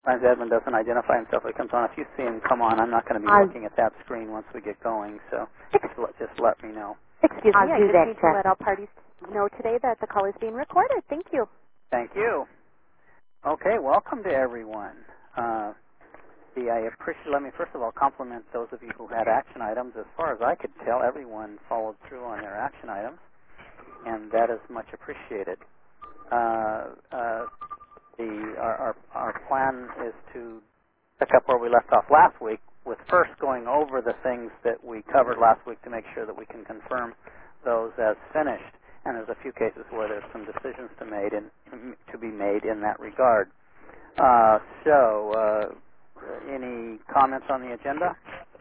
Sometimes Edmund doesn't identify himself when he comes on. If you see him come on, I'm not going to be looking at that screen once we get going, so just let me know. Excuse me, I just need to let all Seth. parties know today that the call is being recorded. Thank you. Thank you. Okay, welcome to everyone. I appreciate. Let me first of all compliment those of you who had action items. As far as I could tell, everyone followed through on their action items, and that is much appreciated. Our plan is to pick up where we left off last week, with first going over the things that we covered last week to make sure that we can confirm those as finished. And there's a few cases where there's some decisions to be made in that regard. Any comments on the agenda?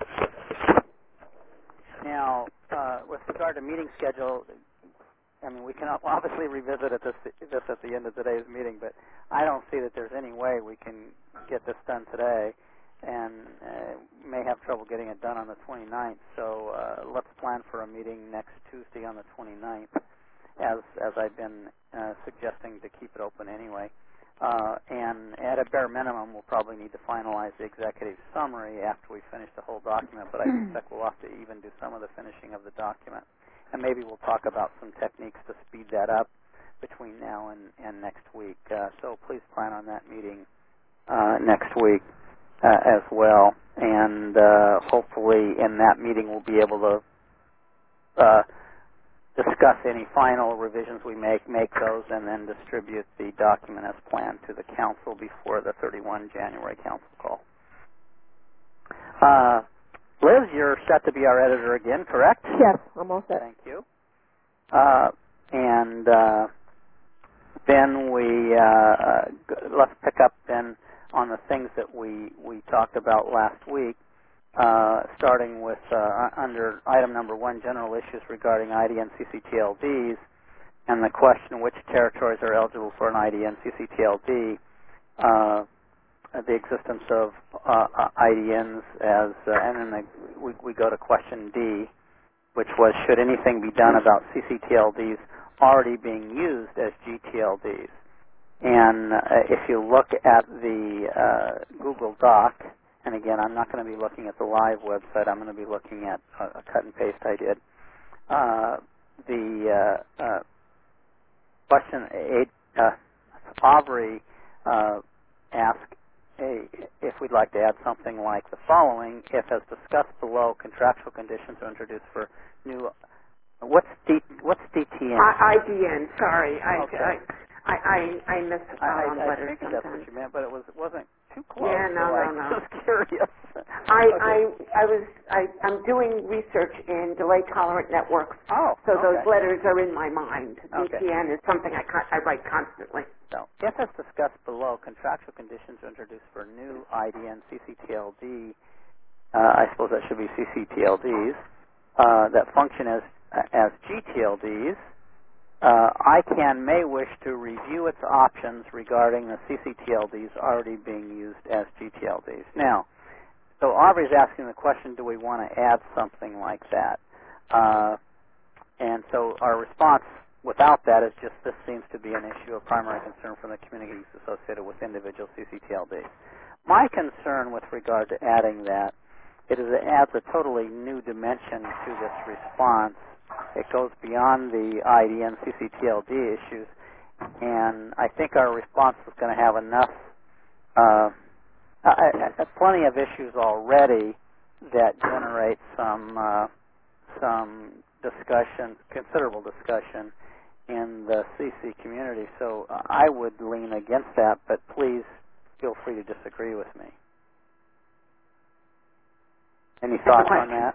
Now, with regard to meeting schedule, I mean, we can obviously revisit this at the end of today's meeting, but I don't see that there's any way we can get this done today, and may have trouble getting it done on the 29th. So let's plan for a meeting next Tuesday on the 29th, as I've been suggesting to keep it open anyway. And at a bare minimum, we'll probably need to finalize the executive summary after we finish the whole document, but I suspect we'll have to even do some of the finishing of the document. And maybe we'll talk about some techniques to speed that up between now and next week. So please plan on that meeting next week as well. And hopefully in that meeting we'll be able to discuss any final revisions we make those, and then distribute the document as planned to the council before the 31 January council call. Liz, you're set to be our editor again, correct? Yes, I'm all set. Thank you. Then let's pick up then on the things that we talked about last week, starting with under item number 1, general issues regarding IDN CCTLDs, and the question which territories are eligible for an IDN CCTLD. The existence of IDNs and then we go to question D, which was, should anything be done about CCTLDs already being used as GTLDs? And if you look at the Google Doc, and again, I'm not going to be looking at the live website, I'm going to be looking at a cut and paste I did. The question 8, Aubrey asked if we'd like to add something like the following: if, as discussed below, contractual conditions are introduced for new. What's DTN? IDN. Sorry, Okay. I missed I letters figured that's what you meant, but it wasn't too close. Yeah, no. I was curious. I'm doing research in delay tolerant networks. Oh, so okay. those letters are in my mind. Okay. DTN is something I write constantly. So, if, as discussed below, contractual conditions are introduced for new IDN CCTLD, I suppose that should be CCTLDs, that function as GTLDs, ICANN may wish to review its options regarding the CCTLDs already being used as GTLDs. Now, so Aubrey's asking the question, do we want to add something like that? And so our response without that is just, this seems to be an issue of primary concern from the communities associated with individual CCTLDs. My concern with regard to adding that, it adds a totally new dimension to this response. It goes beyond the IDN CCTLD issues, and I think our response is going to have enough, plenty of issues already that generate some discussion, considerable discussion in the CC community. So I would lean against that, but please feel free to disagree with me. Any thoughts on that?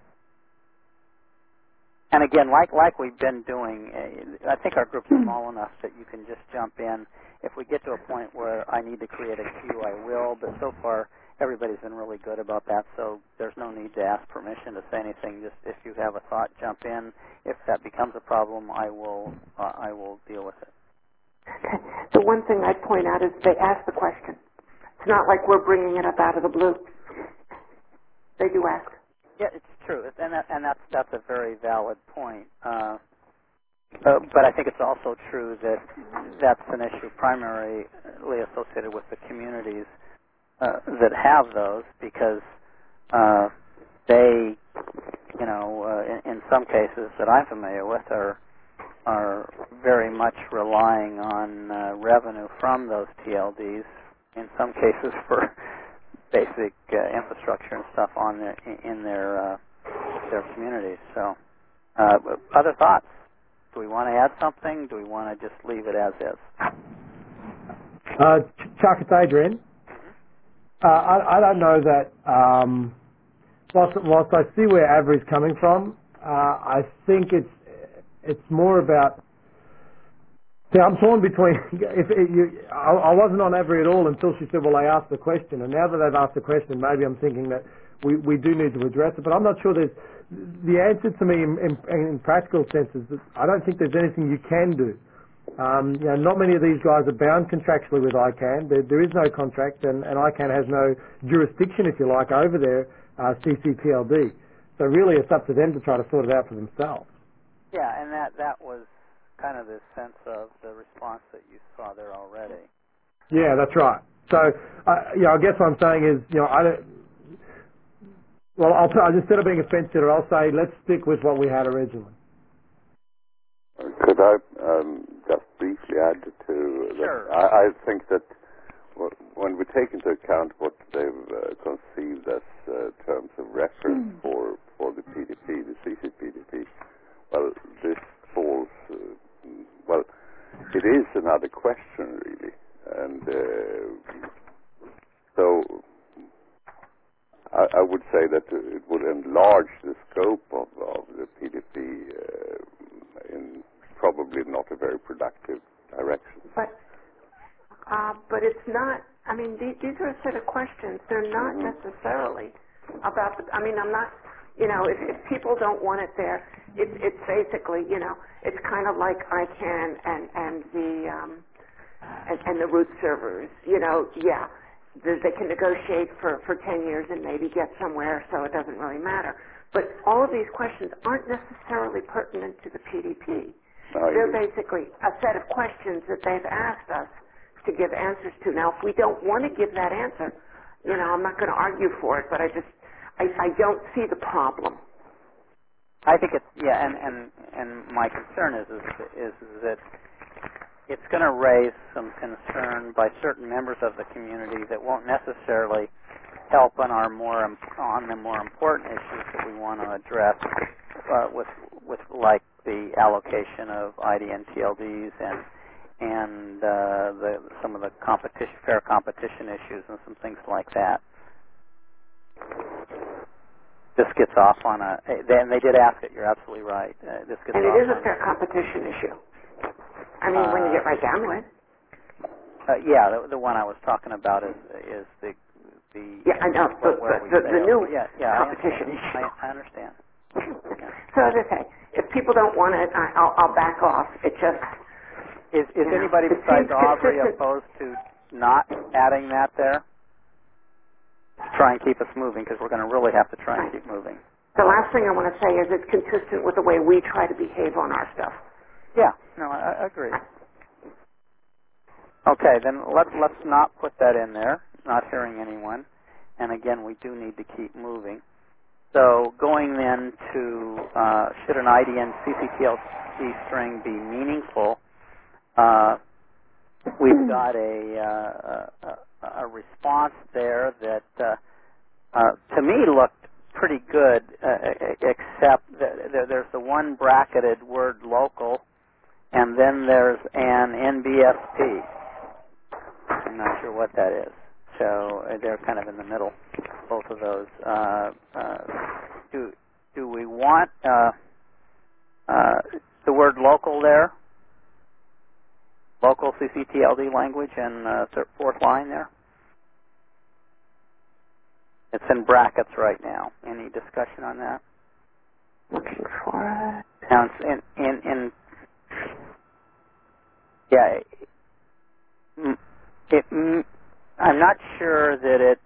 And again, like we've been doing, I think our group's small enough that you can just jump in. If we get to a point where I need to create a queue, I will. But so far, everybody's been really good about that, so there's no need to ask permission to say anything. Just if you have a thought, jump in. If that becomes a problem, I will deal with it. The one thing I'd point out is they ask the question. It's not like we're bringing it up out of the blue. They do ask. Yeah, it's true, and that's a very valid point. But I think it's also true that that's an issue primarily associated with the communities that have those, because they, in some cases that I'm familiar with, are very much relying on revenue from those TLDs. In some cases, for basic infrastructure and stuff in their communities. So, other thoughts? Do we want to add something? Do we want to just leave it as is? Chuck, it's Adrian. I don't know that. Whilst I see where Avery's coming from, I think it's more about. See, I'm torn between. I wasn't on Avery at all until she said, "Well, they asked the question," and now that they've asked the question, maybe I'm thinking that we do need to address it. But I'm not sure there's the answer to me in practical sense is that I don't think there's anything you can do. Not many of these guys are bound contractually with ICANN. There is no contract, and ICANN has no jurisdiction, if you like, over their CCTLD. So really, it's up to them to try to sort it out for themselves. Yeah, and that was kind of the sense of the response that you saw there already. Yeah, that's right. So, I guess what I'm saying is, instead of being a fence sitter, I'll say let's stick with what we had originally. Could I just briefly add to that? Sure. I think that when we take into account what they've conceived as terms of reference for the PDP, the CCPDP, well, this falls. Well, it is another question, really, and so I would say that it would enlarge the scope of the PDP in probably not a very productive direction. But it's not. I mean, these are a set of questions. They're not necessarily about. I'm not. If people don't want it there, it's basically, it's kind of like ICANN and the root servers. They can negotiate for 10 years and maybe get somewhere, so it doesn't really matter. But all of these questions aren't necessarily pertinent to the PDP. They're basically a set of questions that they've asked us to give answers to. Now, if we don't want to give that answer, I'm not going to argue for it, but I don't see the problem. I think it's, and my concern is that it's going to raise some concern by certain members of the community that won't necessarily help on the more important issues that we want to address with like the allocation of IDN TLDs and some of the fair competition issues and some things like that. This gets off on and they did ask it. You're absolutely right. This gets and off it is a fair competition issue. When you get right down to it. The one I was talking about is the. Yeah, I know. The new competition issue. I understand. So as I say, if people don't want it, I'll back off. It just is anybody besides Aubrey opposed to not adding that there? Try and keep us moving, because we're going to really have to try and keep moving. The last thing I want to say is it's consistent with the way we try to behave on our stuff. Yeah, no, I agree. Okay, then let's not put that in there. Not hearing anyone, and again, we do need to keep moving. So going then to should an IDN CCTLD string be meaningful? We've got a response there that to me looked pretty good, except that there's the one bracketed word local, and then there's an NBSP. I'm not sure what that is. So they're kind of in the middle, both of those. Do we want the word local there? Local CCTLD language and fourth line there? It's in brackets right now. Any discussion on that? Looking for it. Now, in I'm not sure that it.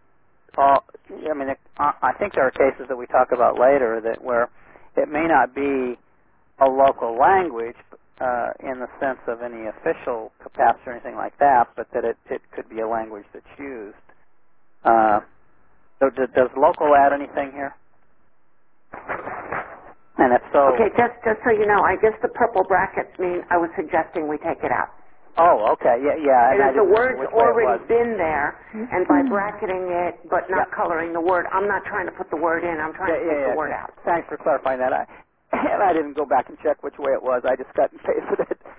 I think there are cases that we talk about later where it may not be a local language in the sense of any official capacity or anything like that, but that it could be a language that's used. So does local add anything here? And if so... Okay, just so you know, I guess the purple brackets mean I was suggesting we take it out. Oh, okay, yeah. And if the word's already been there, and by bracketing it but not coloring the word, I'm not trying to put the word in, I'm trying to take the word out. Thanks for clarifying that. I didn't go back and check which way it was. I just cut and pasted it.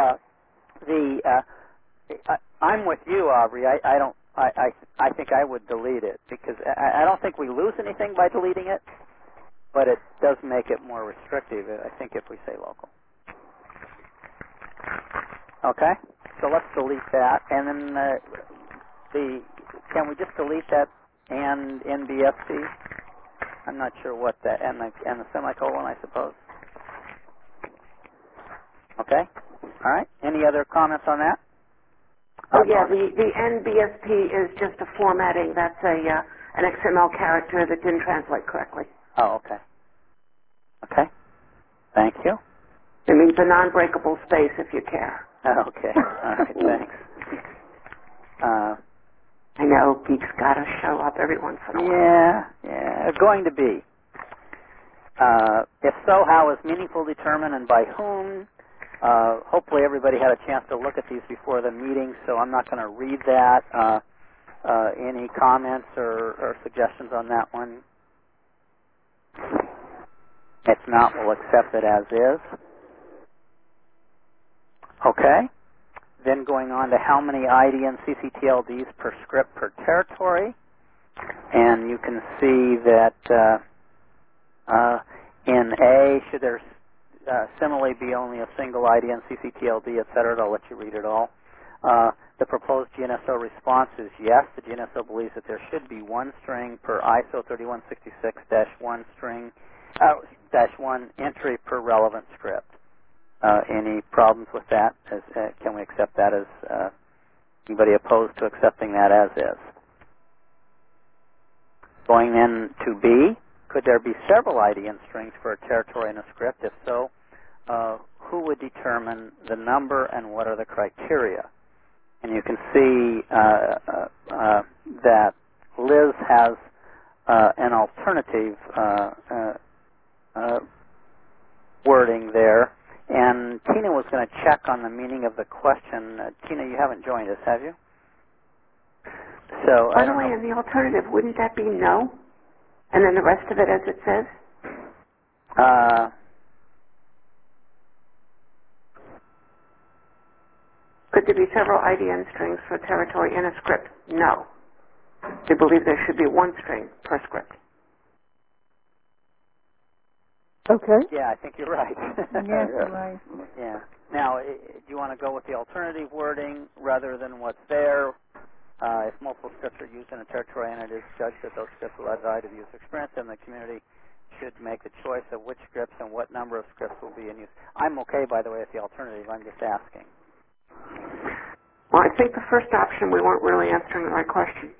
I'm with you, Aubrey. I think I would delete it because I don't think we lose anything by deleting it, but it does make it more restrictive, I think, if we say local. Okay, so let's delete that, and then can we just delete that and NBFC? I'm not sure what that and the semicolon, I suppose. Okay, all right. Any other comments on that? Oh yeah, the NBSP is just a formatting. That's an XML character that didn't translate correctly. Oh, okay. Okay. Thank you. It means a non-breakable space if you care. Okay. All right. Thanks. I know geeks got to show up every once in a while. Yeah. Going to be. If so, how is meaningful determined and by whom? Hopefully everybody had a chance to look at these before the meeting, so I'm not going to read that. Any comments or suggestions on that one? If not, we'll accept it as is. Okay. Then going on to how many IDN CCTLDs per script per territory. And you can see that in A, should there similarly be only a single IDN CCTLD, et cetera? I'll let you read it all. The proposed GNSO response is yes. The GNSO believes that there should be one string per ISO 3166-1 string, -1 entry per relevant script. Any problems with that? Can we accept that as anybody opposed to accepting that as is? Going then to B, could there be several IDN strings for a territory in a script? If so, who would determine the number and what are the criteria? And you can see that Liz has an alternative wording there. And Tina was going to check on the meaning of the question. Tina, you haven't joined us, have you? So by the way, in the alternative, wouldn't that be no? And then the rest of it as it says? Could there be several IDN strings for territory in a script? No. They believe there should be one string per script. Okay. Yeah, I think you're right. Yes, you're right. Yeah. Now, do you want to go with the alternative wording rather than what's there? If multiple scripts are used in a territory and it is judged that those scripts will add value to the user experience, then the community should make the choice of which scripts and what number of scripts will be in use. I'm okay, by the way, with the alternative. I'm just asking. Well, I think the first option, we weren't really answering the right question.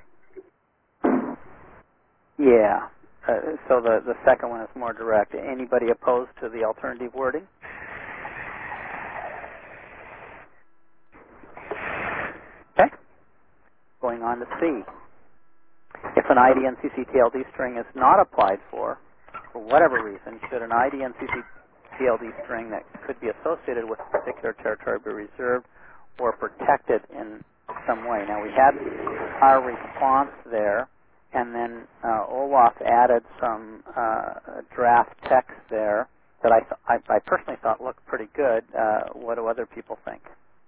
Yeah. So the second one is more direct. Anybody opposed to the alternative wording? Okay. Going on to C. If an IDN CCTLD string is not applied for whatever reason, should an IDN CCTLD string that could be associated with a particular territory be reserved or protected in some way? Now, we had our response there, and then Olaf added some draft text there that I personally thought looked pretty good. What do other people think?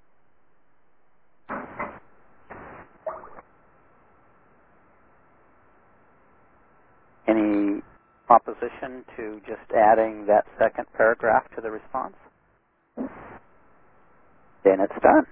Any opposition to just adding that second paragraph to the response? Then it's done.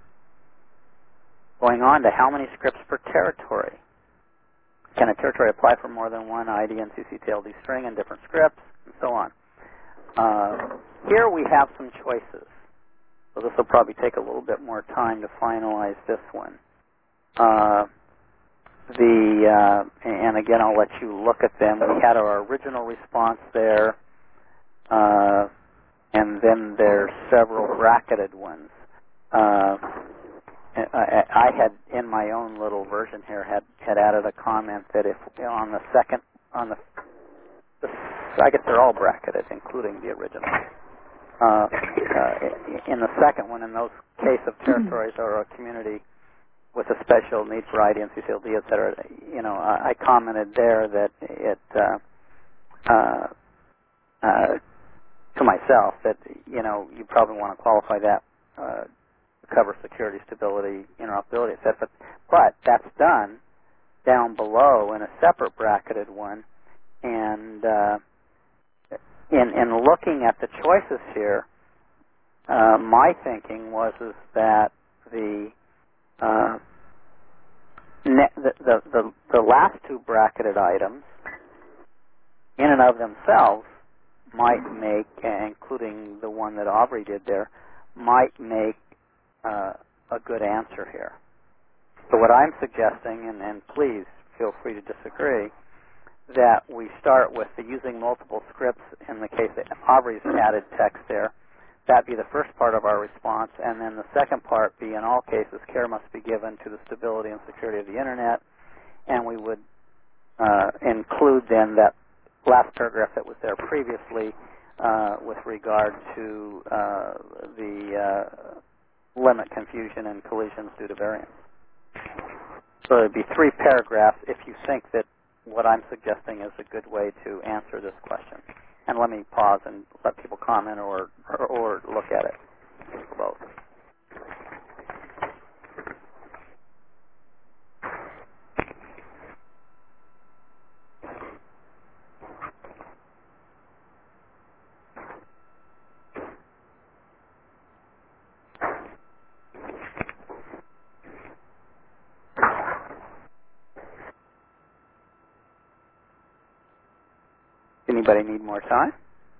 Going on to how many scripts per territory. Can a territory apply for more than one IDN CCTLD string in different scripts, and so on? Here we have some choices. So this will probably take a little bit more time to finalize this one. And again, I'll let you look at them. We had our original response there, and then there's several bracketed ones. I had in my own little version here had added a comment that if on the second I guess they're all bracketed, including the original. In the second one, in those case of territories or a community with a special need for ID and CCLD, et cetera, I commented there that it to myself that you probably want to qualify that cover security, stability, interoperability, et cetera. But that's done down below in a separate bracketed one, and in looking at the choices here, my thinking was that the last two bracketed items, in and of themselves, might make, including the one that Aubrey did there, might make a good answer here. So what I'm suggesting, and please feel free to disagree, that we start with the using multiple scripts in the case that Aubrey's added text there. That'd be the first part of our response, and then the second part be, in all cases, care must be given to the stability and security of the Internet, and we would include then that last paragraph that was there previously with regard to the limit confusion and collisions due to variance. So it'd be 3 paragraphs if you think that what I'm suggesting is a good way to answer this question. And let me pause and let people comment or look at it for both. Anybody need more time?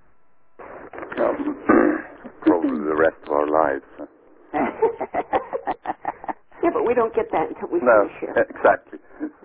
Probably the rest of our lives. Yeah, but we don't get that until we finish here. Exactly.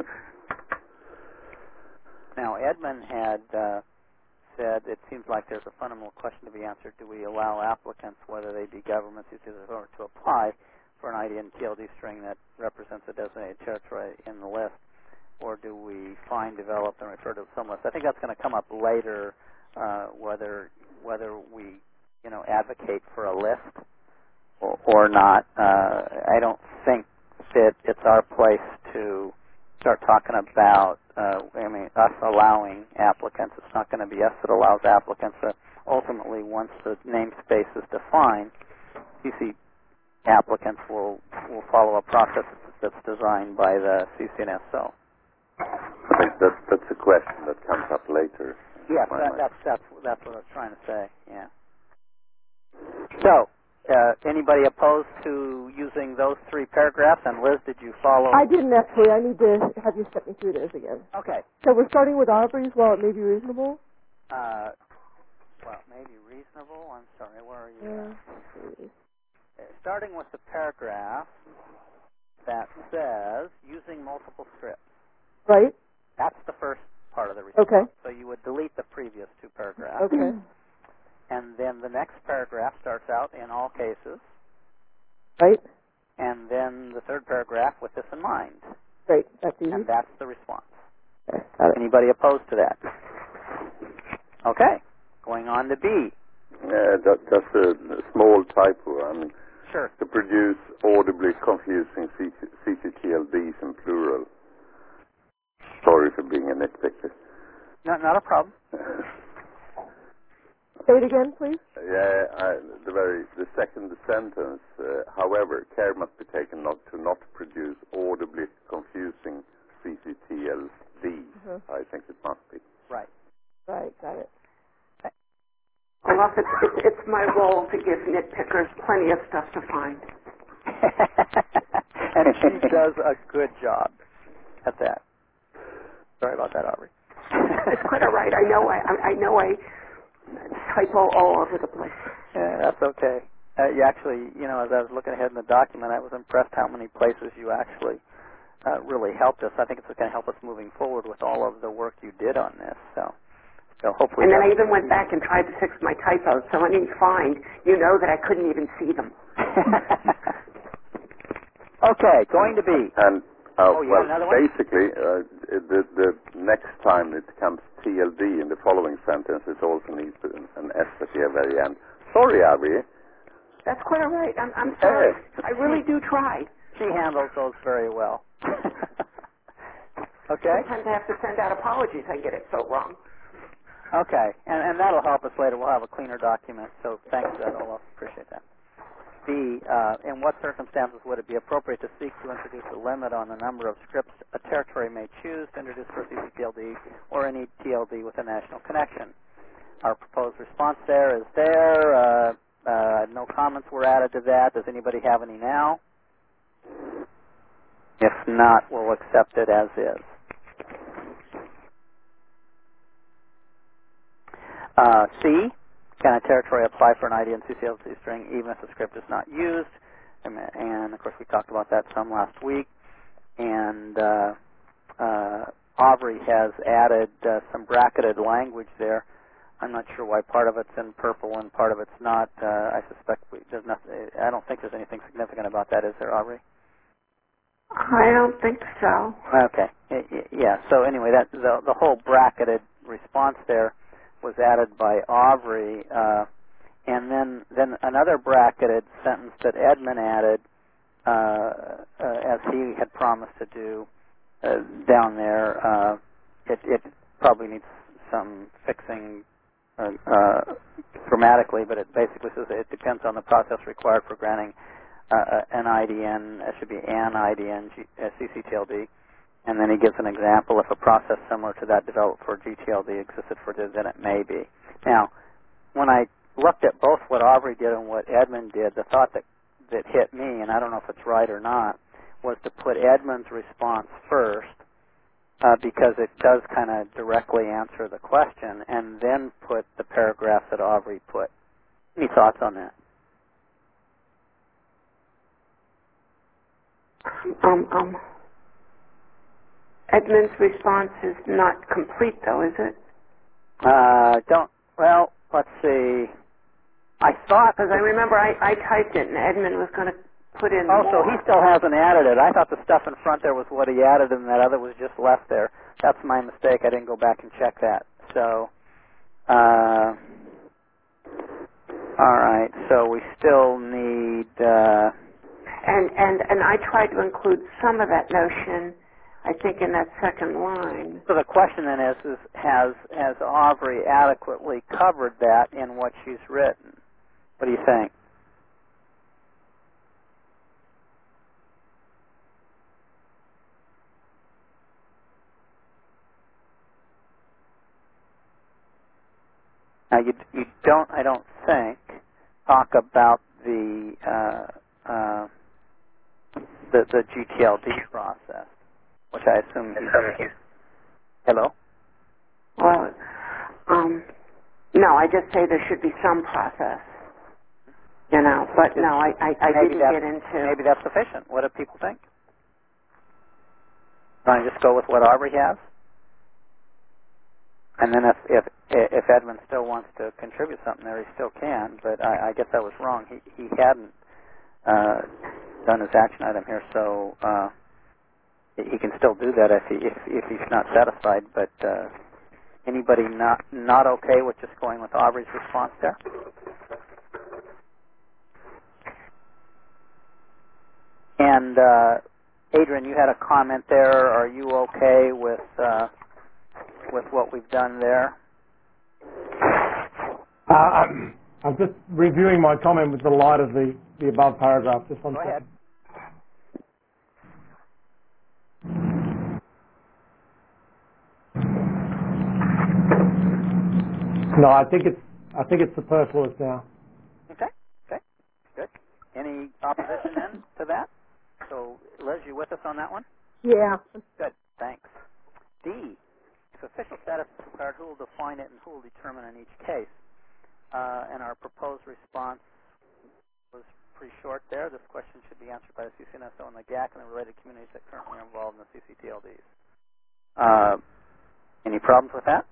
Now, Edmund had said it seems like there's a fundamental question to be answered. Do we allow applicants, whether they be governments, or to apply for an ID and TLD string that represents a designated territory in the list? Or do we find, develop, and refer to some list? I think that's going to come up later, whether we, advocate for a list or not. I don't think that it's our place to start talking about, us allowing applicants. It's not going to be us that allows applicants. Ultimately, once the namespace is defined, CC applicants will follow a process that's designed by the CCNSO. I think that's a question that comes up later. Yes, that's what I was trying to say. Yeah. So, anybody opposed to using those 3 paragraphs? And Liz, did you follow? I didn't actually. I need to have you step me through those again. Okay. So we're starting with Aubrey's while it may be reasonable? Well, maybe reasonable. I'm sorry. Where are you? Starting with the paragraph that says using multiple scripts. Right. That's the first part of the response. Okay. So you would delete the previous 2 paragraphs. Okay. And then the next paragraph starts out in all cases. Right. And then the 3rd paragraph with this in mind. Great. That's easy. And that's the response. Okay. Got it. Anybody opposed to that? Okay. Going on to B. Just a small typo. Sure. To produce audibly confusing CCTLDs in plural. Sorry for being a nitpicker. Not a problem. Say it again, please. The second sentence. However, care must be taken not to produce audibly confusing CCTLDs. Uh-huh. I think it must be. Right. Right. Got it. Well, it's my role to give nitpickers plenty of stuff to find. And she does a good job at that. Sorry about that, Aubrey. It's quite all right. I know I typo all over the place. Yeah, that's okay. You actually, as I was looking ahead in the document, I was impressed how many places you actually really helped us. I think it's going to help us moving forward with all of the work you did on this. So hopefully. And then I even went back and tried to fix my typos. So when you find, that I couldn't even see them. Okay, going to be. And you well, have another one? basically, the next time it comes TLD in the following sentence, it also needs an S at the very end. Sorry, Abby. That's quite all right. I'm sorry. I really do try. She handles those very well. Okay? Sometimes I have to send out apologies. I get it so wrong. Okay, and that'll help us later. We'll have a cleaner document, so thanks for that, Olaf. Appreciate that. B, in what circumstances would it be appropriate to seek to introduce a limit on the number of scripts a territory may choose to introduce for CCTLD or any TLD with a national connection? Our proposed response there is there. No comments were added to that. Does anybody have any now? If not, we'll accept it as is. C, can a territory apply for an IDN CCLD string even if the script is not used? And of course, we talked about that some last week. And Aubrey has added some bracketed language there. I'm not sure why part of it's in purple and part of it's not. I suspect there's nothing. I don't think there's anything significant about that, is there, Aubrey? I don't think so. Okay. Yeah. So anyway, that the whole bracketed response there was added by Aubrey, and then another bracketed sentence that Edmund added, as he had promised to do down there. It probably needs some fixing grammatically, but it basically says it depends on the process required for granting an IDN. It should be an IDN CCTLD. And then he gives an example. If a process similar to that developed for GTLD existed for this, then it may be. Now, when I looked at both what Aubrey did and what Edmund did, the thought that hit me, and I don't know if it's right or not, was to put Edmund's response first because it does kind of directly answer the question, and then put the paragraph that Aubrey put. Any thoughts on that? Edmund's response is not complete, though, is it? Well, let's see. I thought... Because I remember I typed it, and Edmund was going to put in Oh, more. so he still hasn't added it. I thought the stuff in front there was what he added, and that other was just left there. That's my mistake. I didn't go back and check that. So, all right. So we still need... And I tried to include some of that notion, I think, in that second line. So the question then is has Aubrey adequately covered that in what she's written? What do you think? Now, you don't, I don't think, talk about the GTLD process, which I assume you... Hello? Well, no, I just say there should be some process, you know, but no, I didn't get into... Maybe that's sufficient. What do people think? Want to just go with what Aubrey has? And then if Edmund still wants to contribute something there, he still can, but I guess I was wrong. He hadn't done his action item here, so he can still do that if he's not satisfied. But anybody not okay with just going with Aubrey's response there? And Adrian, you had a comment there. Are you okay with what we've done there? I'm just reviewing my comment with the light of the above paragraph. Just one second. Go ahead. No, I think it's superfluous now. Okay, good. Any opposition then to that? So, Liz, you with us on that one? Yeah. Good, thanks. D, if official status is required, who will define it and who will determine in each case? And our proposed response was pretty short there. This question should be answered by the CCNSO and the GAC and the related communities that currently are involved in the CCTLDs. Any problems with that?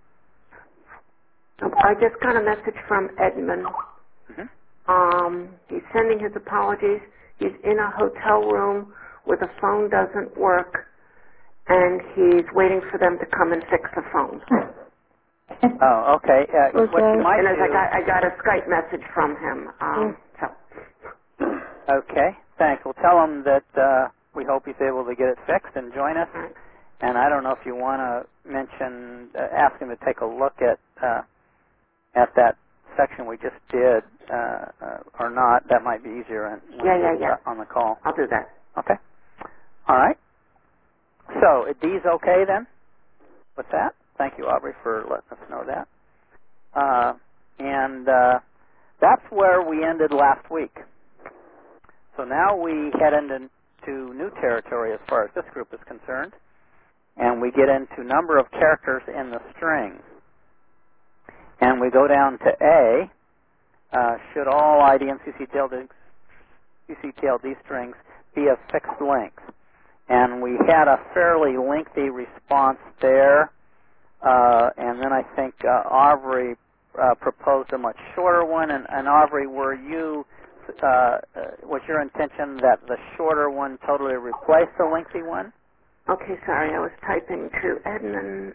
I just got a message from Edmund. Mm-hmm. He's sending his apologies. He's in a hotel room where the phone doesn't work and he's waiting for them to come and fix the phone. Oh, okay. What you might And as do... I got a Skype message from him. So. Okay, thanks. We'll tell him that we hope he's able to get it fixed and join us. Right. And I don't know if you want to mention, ask him to take a look at that section we just did or not. That might be easier on the call. I'll do that. Okay. All right. So, are these okay then with that? Thank you, Aubrey, for letting us know that. And that's where we ended last week. So now we head into new territory as far as this group is concerned, and we get into number of characters in the string. And we go down to A, should all ID and CCTLD strings be of fixed length? And we had a fairly lengthy response there, and then I think Aubrey proposed a much shorter one. And Aubrey, was your intention that the shorter one totally replace the lengthy one? Okay, sorry, I was typing to Edmund.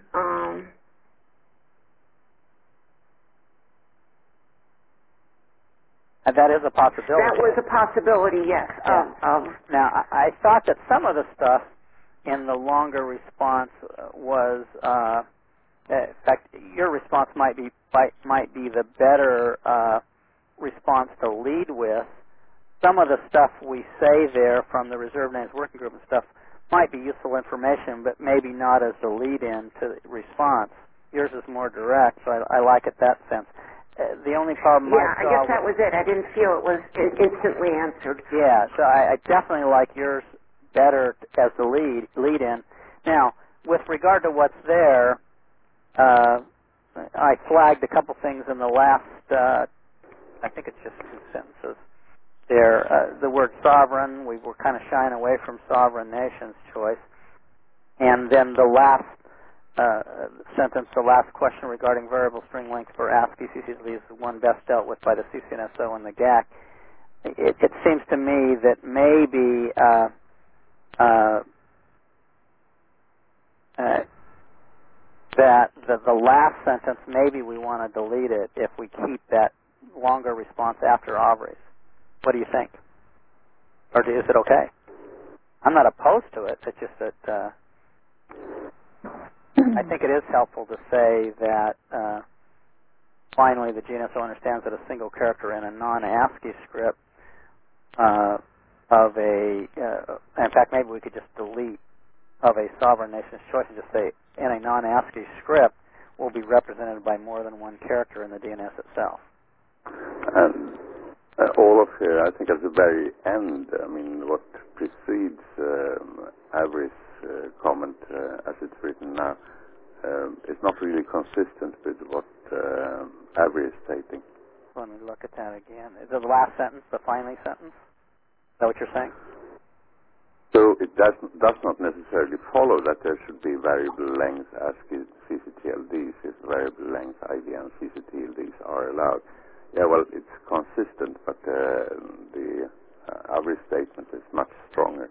That is a possibility. That was a possibility, yes. Yeah. Now, I thought that some of the stuff in the longer response was, in fact, your response might be the better response to lead with. Some of the stuff we say there from the Reserved Names Working Group and stuff might be useful information, but maybe not as the lead-in to the response. Yours is more direct, so I like it that sense. The only problem I guess that was it. I didn't feel it was instantly answered. Yeah, so I definitely like yours better as the lead-in. Now, with regard to what's there, I flagged a couple things in the last, I think it's just 2 sentences. There, the word sovereign, we were kind of shying away from sovereign nation's choice. And then the last sentence, the last question regarding variable string length for ASCII CCTLD is the one best dealt with by the CCNSO and the GAC. It seems to me that maybe that the last sentence, maybe we want to delete it if we keep that longer response after Aubrey's. What do you think? Or is it okay? I'm not opposed to it. It's just that I think it is helpful to say that finally the GNSO understands that a single character in a non-ASCII script of a, in fact, maybe we could just delete of a sovereign nation's choice and just say in a non-ASCII script will be represented by more than one character in the DNS itself. All of here, I think at the very end, I mean, what precedes Avery's comment as it's written now is not really consistent with what Avery is stating. Let me look at that again. The last sentence, the finally sentence? Is that what you're saying? So it does not necessarily follow that there should be variable length ASCII CCTLDs if variable length IDN CCTLDs are allowed. Yeah, well, it's consistent, but the Avery statement is much stronger.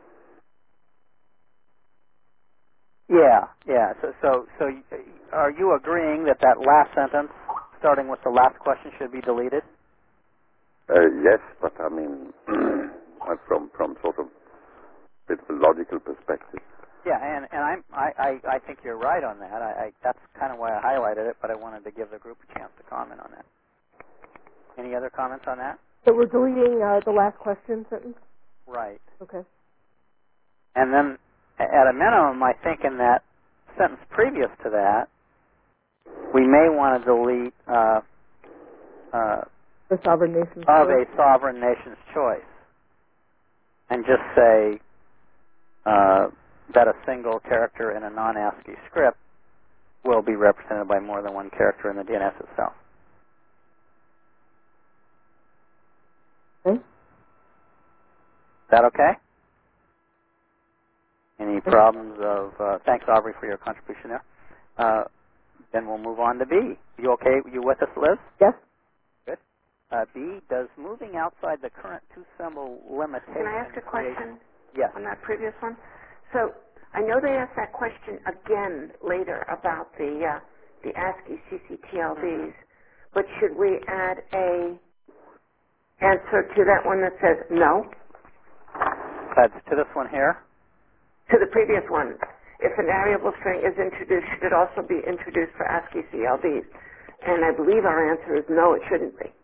Yeah. So are you agreeing that last sentence, starting with the last question, should be deleted? Yes, but I mean, from sort of bit of a logical perspective. Yeah, and I think you're right on that. That's kind of why I highlighted it, but I wanted to give the group a chance to comment on that. Any other comments on that? So we're deleting the last question sentence? Right. Okay. And then, at a minimum, I think in that sentence previous to that, we may want to delete the sovereign nation's of choice. a sovereign nation's choice, and just say that a single character in a non-ASCII script will be represented by more than one character in the DNS itself. Okay. Is that okay? Any problems of... thanks, Aubrey, for your contribution there. Then we'll move on to B. You okay? You with us, Liz? Yes. Good. B, does moving outside the current two-symbol limitation... Can I ask a question? Yes. on that previous one. So I know they asked that question again later about the ASCII CCTLDs, but should we add a answer to that one that says no? That's to this one here. To the previous one, if a variable string is introduced, should it also be introduced for ASCII CLDs? And I believe our answer is no, it shouldn't be.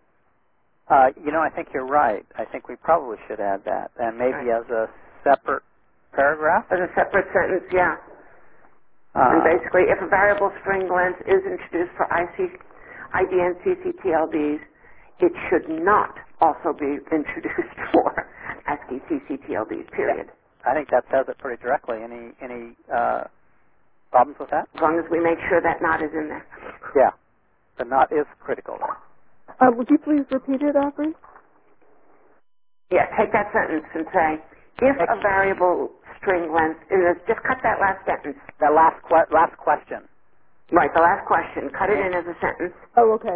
I think you're right. I think we probably should add that, and maybe Right. as a separate paragraph. As a separate sentence, yeah. And basically, if a variable string length is introduced for IDN CCTLDs, it should not also be introduced for ASCII CCTLDs, period. Yeah. I think that says it pretty directly. Any problems with that? As long as we make sure that not is in there. Yeah. The not is critical there. Would you please repeat it, Aubrey? Yeah, take that sentence and say, if a variable string length is, just cut that last sentence. That last question. Right, the last question. Cut it in as a sentence. Oh, okay.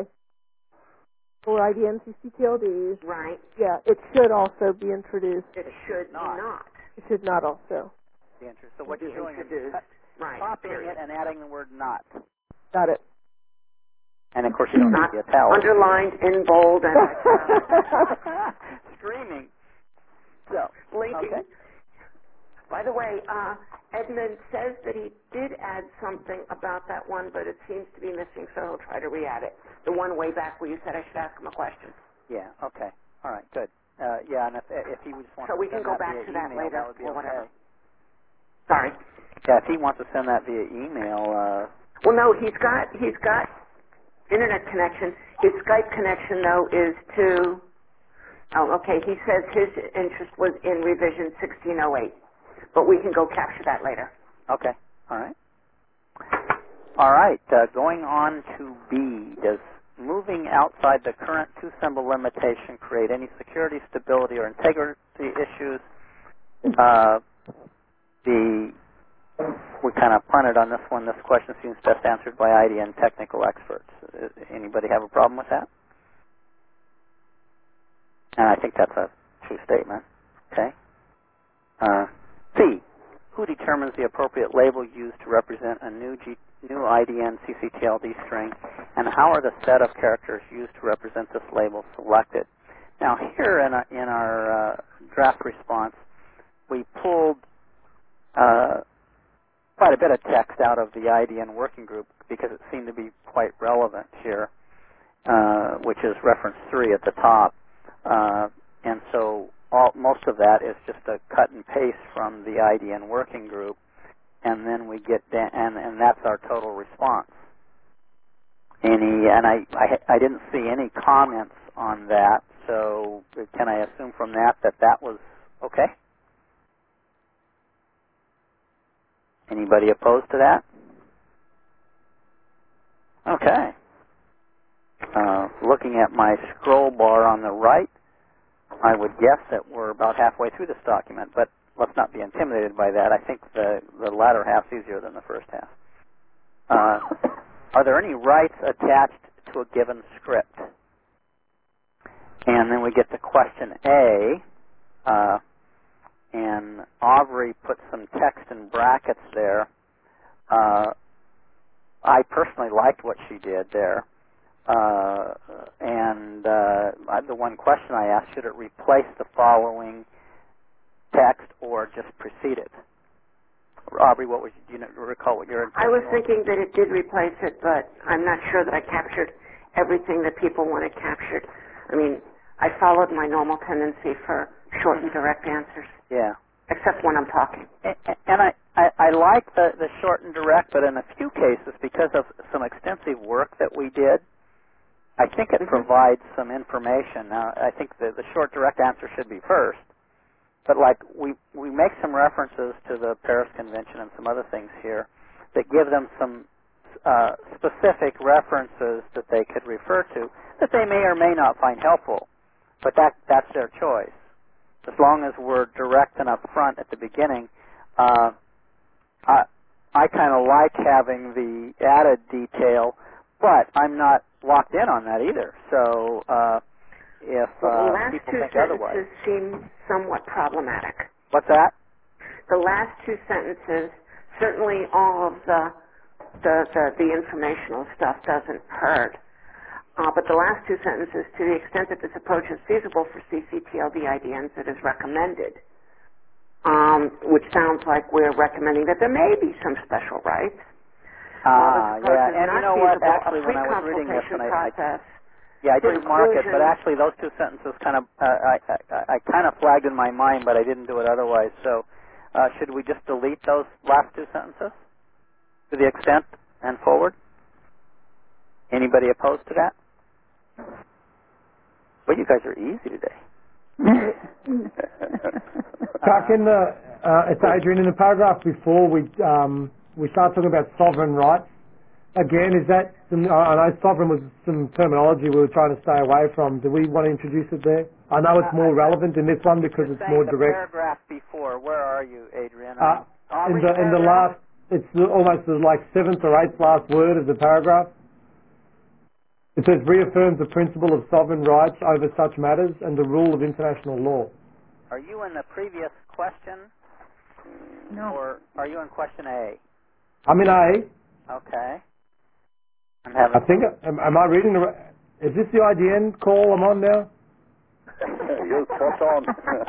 For IDN CCTLDs, Right. yeah, it should also be introduced. It should not. It should not also. The answer. So what be you're doing is introduced. Right. copying period. it and adding the word not. Got it. And of course you don't Not need the italics. underlined in bold and Screaming. So, blinking. okay. By the way, Edmund says that he did add something about that one, but it seems to be missing, so he'll try to re-add it. The one way back where you said I should ask him a question. Yeah, okay. All right, good. Yeah, and if he just wants So to we can send go that back via to that email, later that would be or okay. whatever. Sorry. Yeah, if he wants to send that via email, Well, no, he's got internet connection. His Skype connection, though, is to. Oh, okay. He says his interest was in revision 1608, but we can go capture that later. okay. All right. All right, going on to B. Does moving outside the current two-symbol limitation create any security, stability, or integrity issues? We kind of punted on this one. This question seems best answered by IDN technical experts. Anybody have a problem with that? And I think that's a true statement. Okay. C. Who determines the appropriate label used to represent a new IDN CCTLD string, and how are the set of characters used to represent this label selected? Now, here in our draft response, we pulled quite a bit of text out of the IDN working group because it seemed to be quite relevant here, which is reference 3 at the top. And so most of that is just a cut and paste from the IDN working group, and then we get and that's our total response. I didn't see any comments on that, so can I assume from that was okay? Anybody opposed to that? Okay. Looking at my scroll bar on the right, I would guess that we're about halfway through this document, but let's not be intimidated by that. I think the latter half's easier than the first half. Are there any rights attached to a given script? And then we get to question A, and Aubrey put some text in brackets there. I personally liked what she did there. The one question I asked, should it replace the following text or just precede it? Aubrey, do you recall what your I was thinking that it did replace it, but I'm not sure that I captured everything that people wanted captured. I mean, I followed my normal tendency for short and direct answers. Yeah. Except when I'm talking. And I like the short and direct, but in a few cases, because of some extensive work that we did, I think it provides some information. Now, I think the short direct answer should be first, but like we make some references to the Paris Convention and some other things here that give them some specific references that they could refer to that they may or may not find helpful, but that's their choice. As long as we're direct and upfront at the beginning, I kind of like having the added detail, but I'm not locked in on that either. So if the last people two think otherwise, sentences seem somewhat problematic. what's that? the last two sentences, certainly all of the informational stuff doesn't hurt. But the last two sentences, to the extent that this approach is feasible for CCTLD IDNs, it is recommended, which sounds like we're recommending that there may be some special rights. Yeah, and you know what? Actually, when I was reading this, and I didn't mark it, but actually those two sentences kind of I kind of flagged in my mind, but I didn't do it otherwise. So, should we just delete those last two sentences to the extent and forward? Anybody opposed to that? Well, you guys are easy today. Chuck, it's Adrian. In the paragraph before, we start talking about sovereign rights. Again, is that I know sovereign was some terminology we were trying to stay away from. Do we want to introduce it there? I know it's more relevant in this one because it's more direct. The paragraph before, where are you, Adrian? In the last, it's almost like seventh or eighth last word of the paragraph. It says reaffirms the principle of sovereign rights over such matters and the rule of international law. Are you in the previous question? No. Or are you in question A? I'm in A. Okay. I think, am I reading the right? Is this the IDN call I'm on now? You're spot on.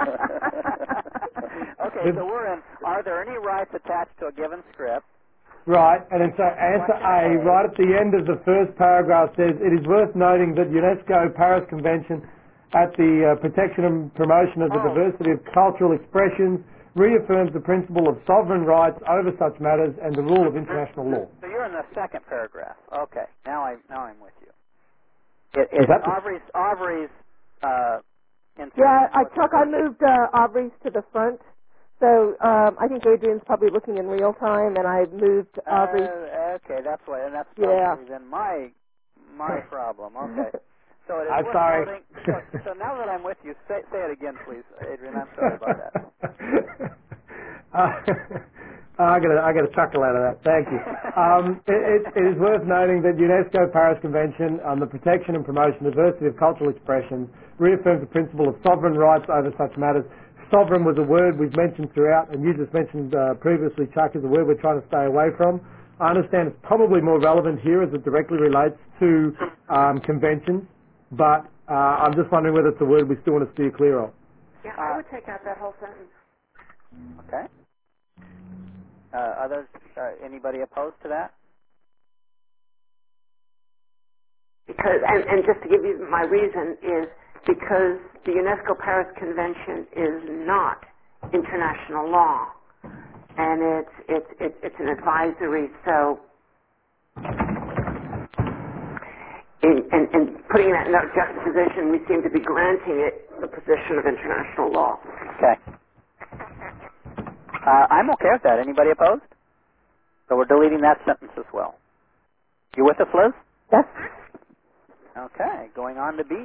Okay, so we're in, are there any rights attached to a given script? Right, and then so answer A, right at the end of the first paragraph says, it is worth noting that UNESCO Paris Convention at the protection and promotion of the diversity of cultural expressions reaffirms the principle of sovereign rights over such matters and the rule of international law. So you're in the second paragraph. Okay, now I'm with you. Aubrey's Chuck, I moved Aubrey's to the front. So I think Adrian's probably looking in real time, and I moved Aubrey's. Okay, that's why, and that's probably then my problem. Okay. So it is worth noting. So now that I'm with you, say it again, please, Adrian. I'm sorry about that. I got a chuckle out of that. Thank you. It is worth noting that UNESCO Paris Convention on the protection and promotion of diversity of cultural expression reaffirms the principle of sovereign rights over such matters. Sovereign was a word we've mentioned throughout, and you just mentioned previously, Chuck, is a word we're trying to stay away from. I understand it's probably more relevant here as it directly relates to conventions, but I'm just wondering whether it's a word we still want to steer clear of. Yeah, I would take out that whole sentence. Okay. Others, anybody opposed to that? Because, and just to give you my reason, is because the UNESCO Paris Convention is not international law, and it's an advisory. So, in putting that in that juxtaposition, we seem to be granting it the position of international law. Okay. I'm okay with that. Anybody opposed? So we're deleting that sentence as well. You with us, Liz? Yes. Okay, going on to B.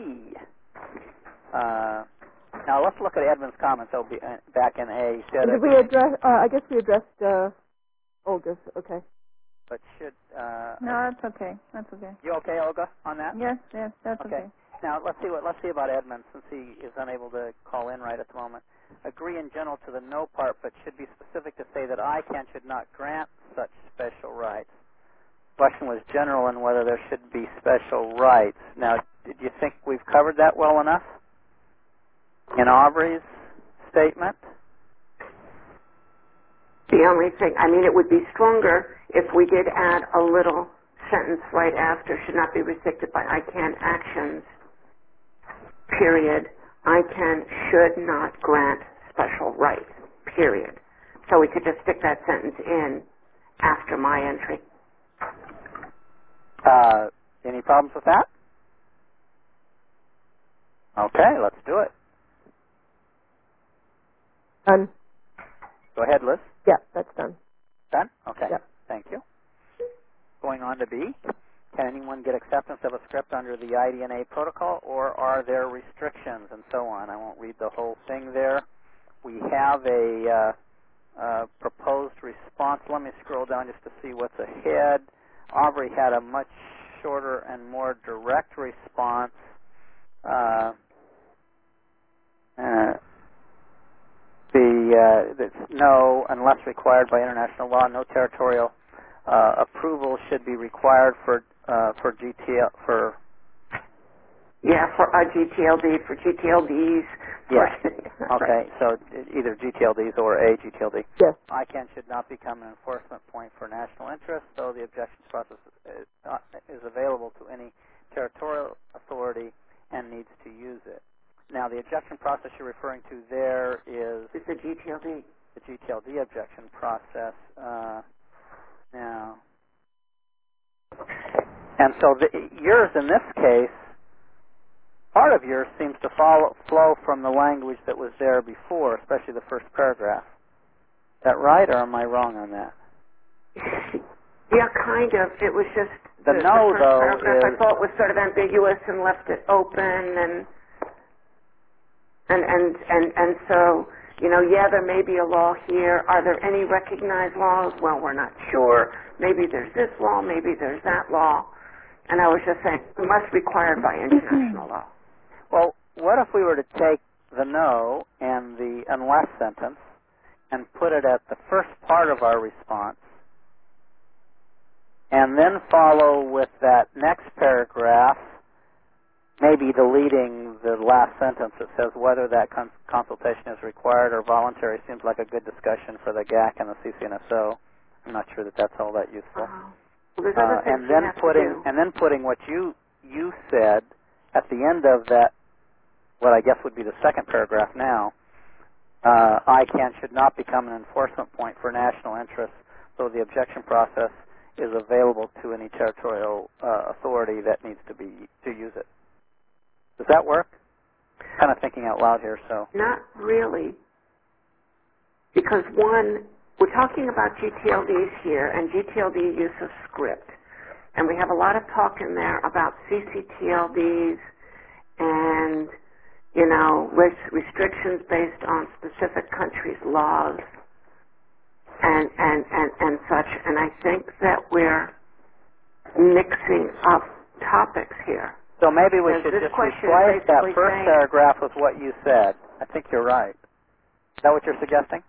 Now let's look at Edmund's comments. I'll be back in A. Did we address? I guess we addressed Olga's. Okay. But should No, that's okay. That's okay. you okay, Olga, on that? Yes, that's okay. Now let's see about Edmund, since he is unable to call in right at the moment. Agree in general to the no part, but should be specific to say that ICANN should not grant such special rights. The question was general and whether there should be special rights. Now, did you think we've covered that well enough in Aubrey's statement? The only thing, I mean, it would be stronger if we did add a little sentence right after, should not be restricted by ICANN actions, period. ICANN should not grant special rights, period. So we could just stick that sentence in after my entry. Any problems with that? Okay, let's do it. Done. Go ahead, Liz. Yeah, that's done. Done? Okay. Yep. Thank you. Going on to B. Can anyone get acceptance of a script under the IDNA protocol, or are there restrictions, and so on? I won't read the whole thing there. We have a proposed response. Let me scroll down just to see what's ahead. Aubrey had a much shorter and more direct response. The that's no, unless required by international law, no territorial approval should be required for GTL for. Yeah, for a GTLD, for GTLDs. Yeah. For, Okay, so either GTLDs or a GTLD. Yes. ICANN should not become an enforcement point for national interest, though the objections process is available to any territorial authority and needs to use it. Now, the objection process you're referring to there is It's the GTLD. the GTLD objection process. Now, and so yours in this case, part of yours seems to flow from the language that was there before, especially the first paragraph. Is that right, or am I wrong on that? Yeah, kind of. It was just The no, first though, paragraph is I thought was sort of ambiguous and left it open, and so, you know, yeah, there may be a law here. Are there any recognized laws? Well, we're not sure. Maybe there's this law, maybe there's that law. And I was just saying, it must be required by international law. Well, what if we were to take the no and the unless sentence and put it at the first part of our response, and then follow with that next paragraph, maybe deleting the last sentence that says whether that consultation is required or voluntary? Seems like a good discussion for the GAC and the CCNSO. I'm not sure that that's all that useful. Well, there's other things And then putting what you said at the end of that, what I guess would be the second paragraph now. ICANN should not become an enforcement point for national interests, so the objection process is available to any territorial authority that needs to use it. Does that work? Kind of thinking out loud here, so. Not really, because one, we're talking about GTLDs here and GTLD use of script, and we have a lot of talk in there about CCTLDs and, you know, restrictions based on specific countries' laws and such, and I think that we're mixing up topics here. So maybe we Because should this just question replace is that basically first saying- paragraph with what you said. I think you're right. Is that what you're suggesting?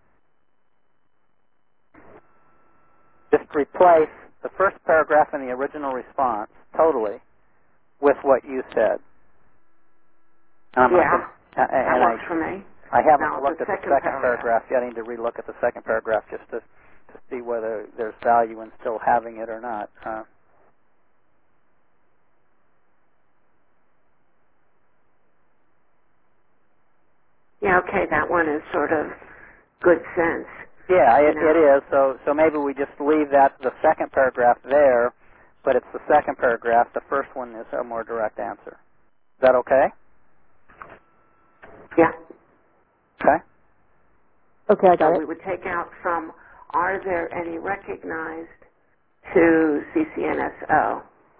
Just replace the first paragraph in the original response totally with what you said. And Yeah, and that works for me. I haven't Now, looked the at the second second paragraph yet. I need to relook at the second paragraph just to see whether there's value in still having it or not. Yeah, okay, that one is sort of good sense. Yeah, it know. is. So maybe we just leave the second paragraph there, but it's the second paragraph. The first one is a more direct answer. Is that okay? Yeah. Okay. Okay, I got So it. we would take out from, are there any recognized, to CCNSO.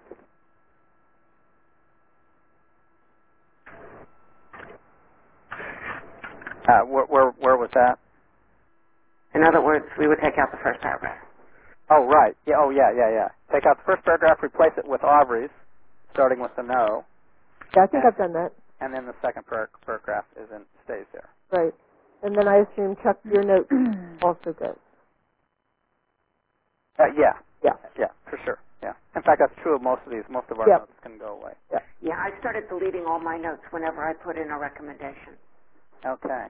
Where was that? In other words, we would take out the first paragraph. Oh, right. Yeah. Oh, yeah. Take out the first paragraph, replace it with Aubrey's, starting with the no, Yeah, I think I've done that. and then the second paragraph stays there. Right. And then I assume, Chuck, your note also goes. Yeah, for sure. Yeah. In fact, that's true of most of these. Most of our Yep. notes can go away. Yeah, I started deleting all my notes whenever I put in a recommendation. Okay.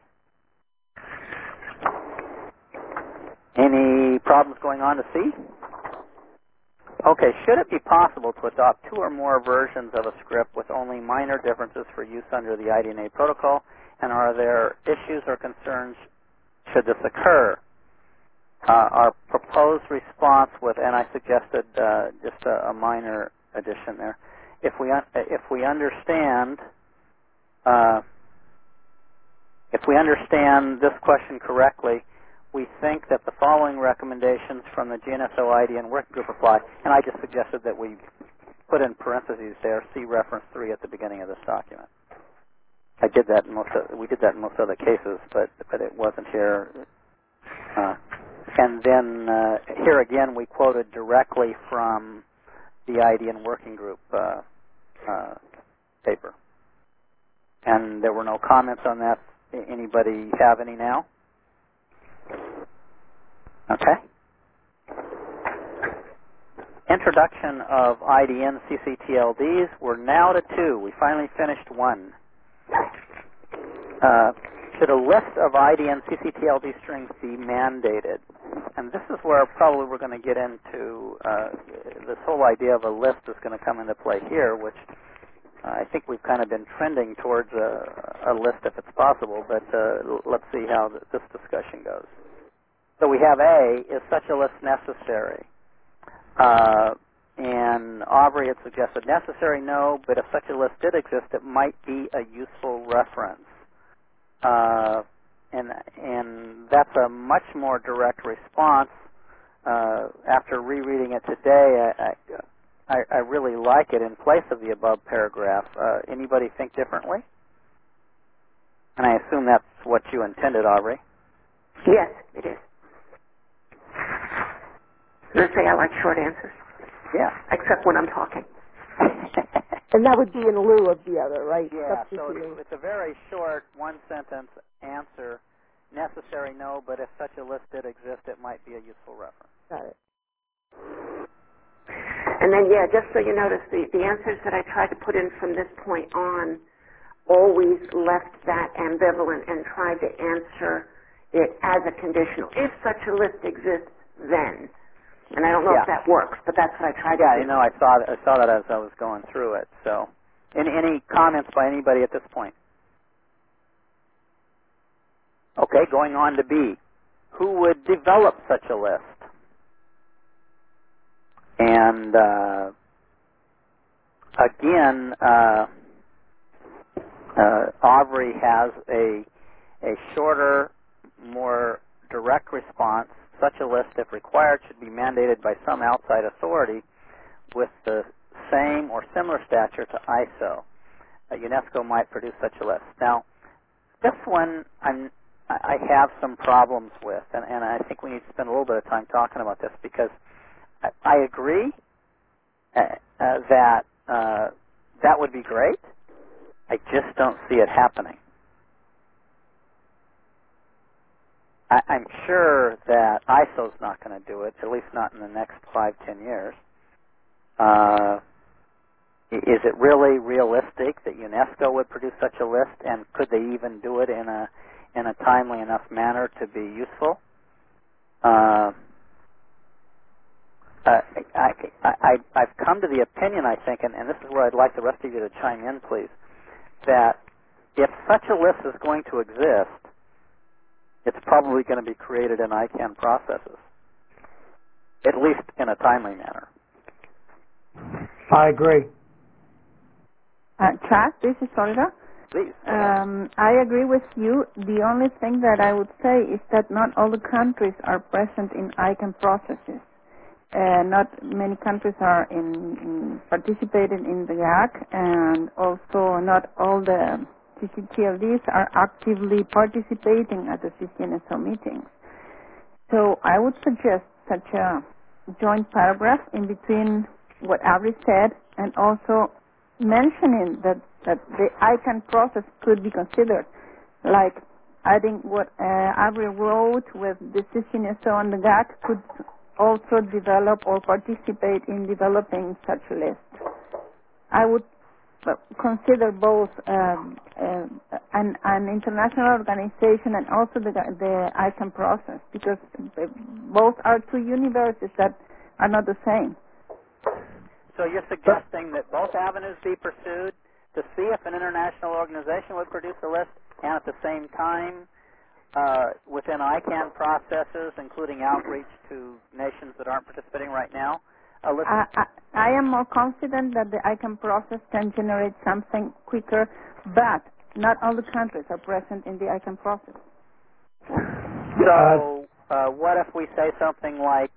Any problems going on to C? Okay, should it be possible to adopt two or more versions of a script with only minor differences for use under the IDNA protocol? And are there issues or concerns should this occur? Our proposed response with, and I suggested just a minor addition there. If we understand this question correctly, we think that the following recommendations from the GNSO IDN working group apply, and I just suggested that we put in parentheses there, see reference 3 at the beginning of this document. We did that in most other cases, but it wasn't here. And then here again, we quoted directly from the IDN working group paper. And there were no comments on that. Anybody have any now? Okay. Introduction of IDN CCTLDs. We're now to 2. We finally finished 1. Should a list of IDN CCTLD strings be mandated? And this is where probably we're going to get into this whole idea of a list is going to come into play here, which I think we've kind of been trending towards a list if it's possible, but let's see how this discussion goes. So we have A, is such a list necessary? And Aubrey had suggested necessary, no, but if such a list did exist, it might be a useful reference. And that's a much more direct response. After rereading it today, I really like it in place of the above paragraph. Anybody think differently? And I assume that's what you intended, Aubrey. Yes, it is. Let's say I like short answers. Yeah. Except when I'm talking. And that would be in lieu of the other, right? Yeah, so it's a very short one-sentence answer. Necessary, no, but if such a list did exist, it might be a useful reference. Got it. And then, yeah, just so you notice, the answers that I tried to put in from this point on always left that ambivalent and tried to answer it as a conditional. If such a list exists, then. And I don't know if that works, but that's what I tried to do. Yeah, you know, I saw that as I was going through it. So, any comments by anybody at this point? Okay, going on to B. Who would develop such a list? And again, Aubrey has a shorter, more direct response. Such a list, if required, should be mandated by some outside authority with the same or similar stature to ISO. UNESCO might produce such a list. Now, this one I have some problems with, and I think we need to spend a little bit of time talking about this because I agree that that would be great. I just don't see it happening. I'm sure that ISO's not going to do it, at least not in the next 5-10 years. Is it really realistic that UNESCO would produce such a list, and could they even do it in a timely enough manner to be useful? I've come to the opinion, I think, and this is where I'd like the rest of you to chime in, please, that if such a list is going to exist, it's probably going to be created in ICANN processes, at least in a timely manner. I agree. Chuck, this is Olga. Please. I agree with you. The only thing that I would say is that not all the countries are present in ICANN processes. Not many countries are participating in the GAC, and also not all the CCTLDs are actively participating at the CCNSO meetings. So I would suggest such a joint paragraph in between what Aubrey said and also mentioning that the ICANN process could be considered, like adding what Aubrey wrote with the CCNSO and the GAC could also develop or participate in developing such a list. I would consider both an international organization and also the ICANN process, because both are two universes that are not the same. So you're suggesting that both avenues be pursued to see if an international organization would produce a list, and at the same time, within ICANN processes, including outreach to nations that aren't participating right now? I am more confident that the ICANN process can generate something quicker, but not all the countries are present in the ICANN process. So what if we say something like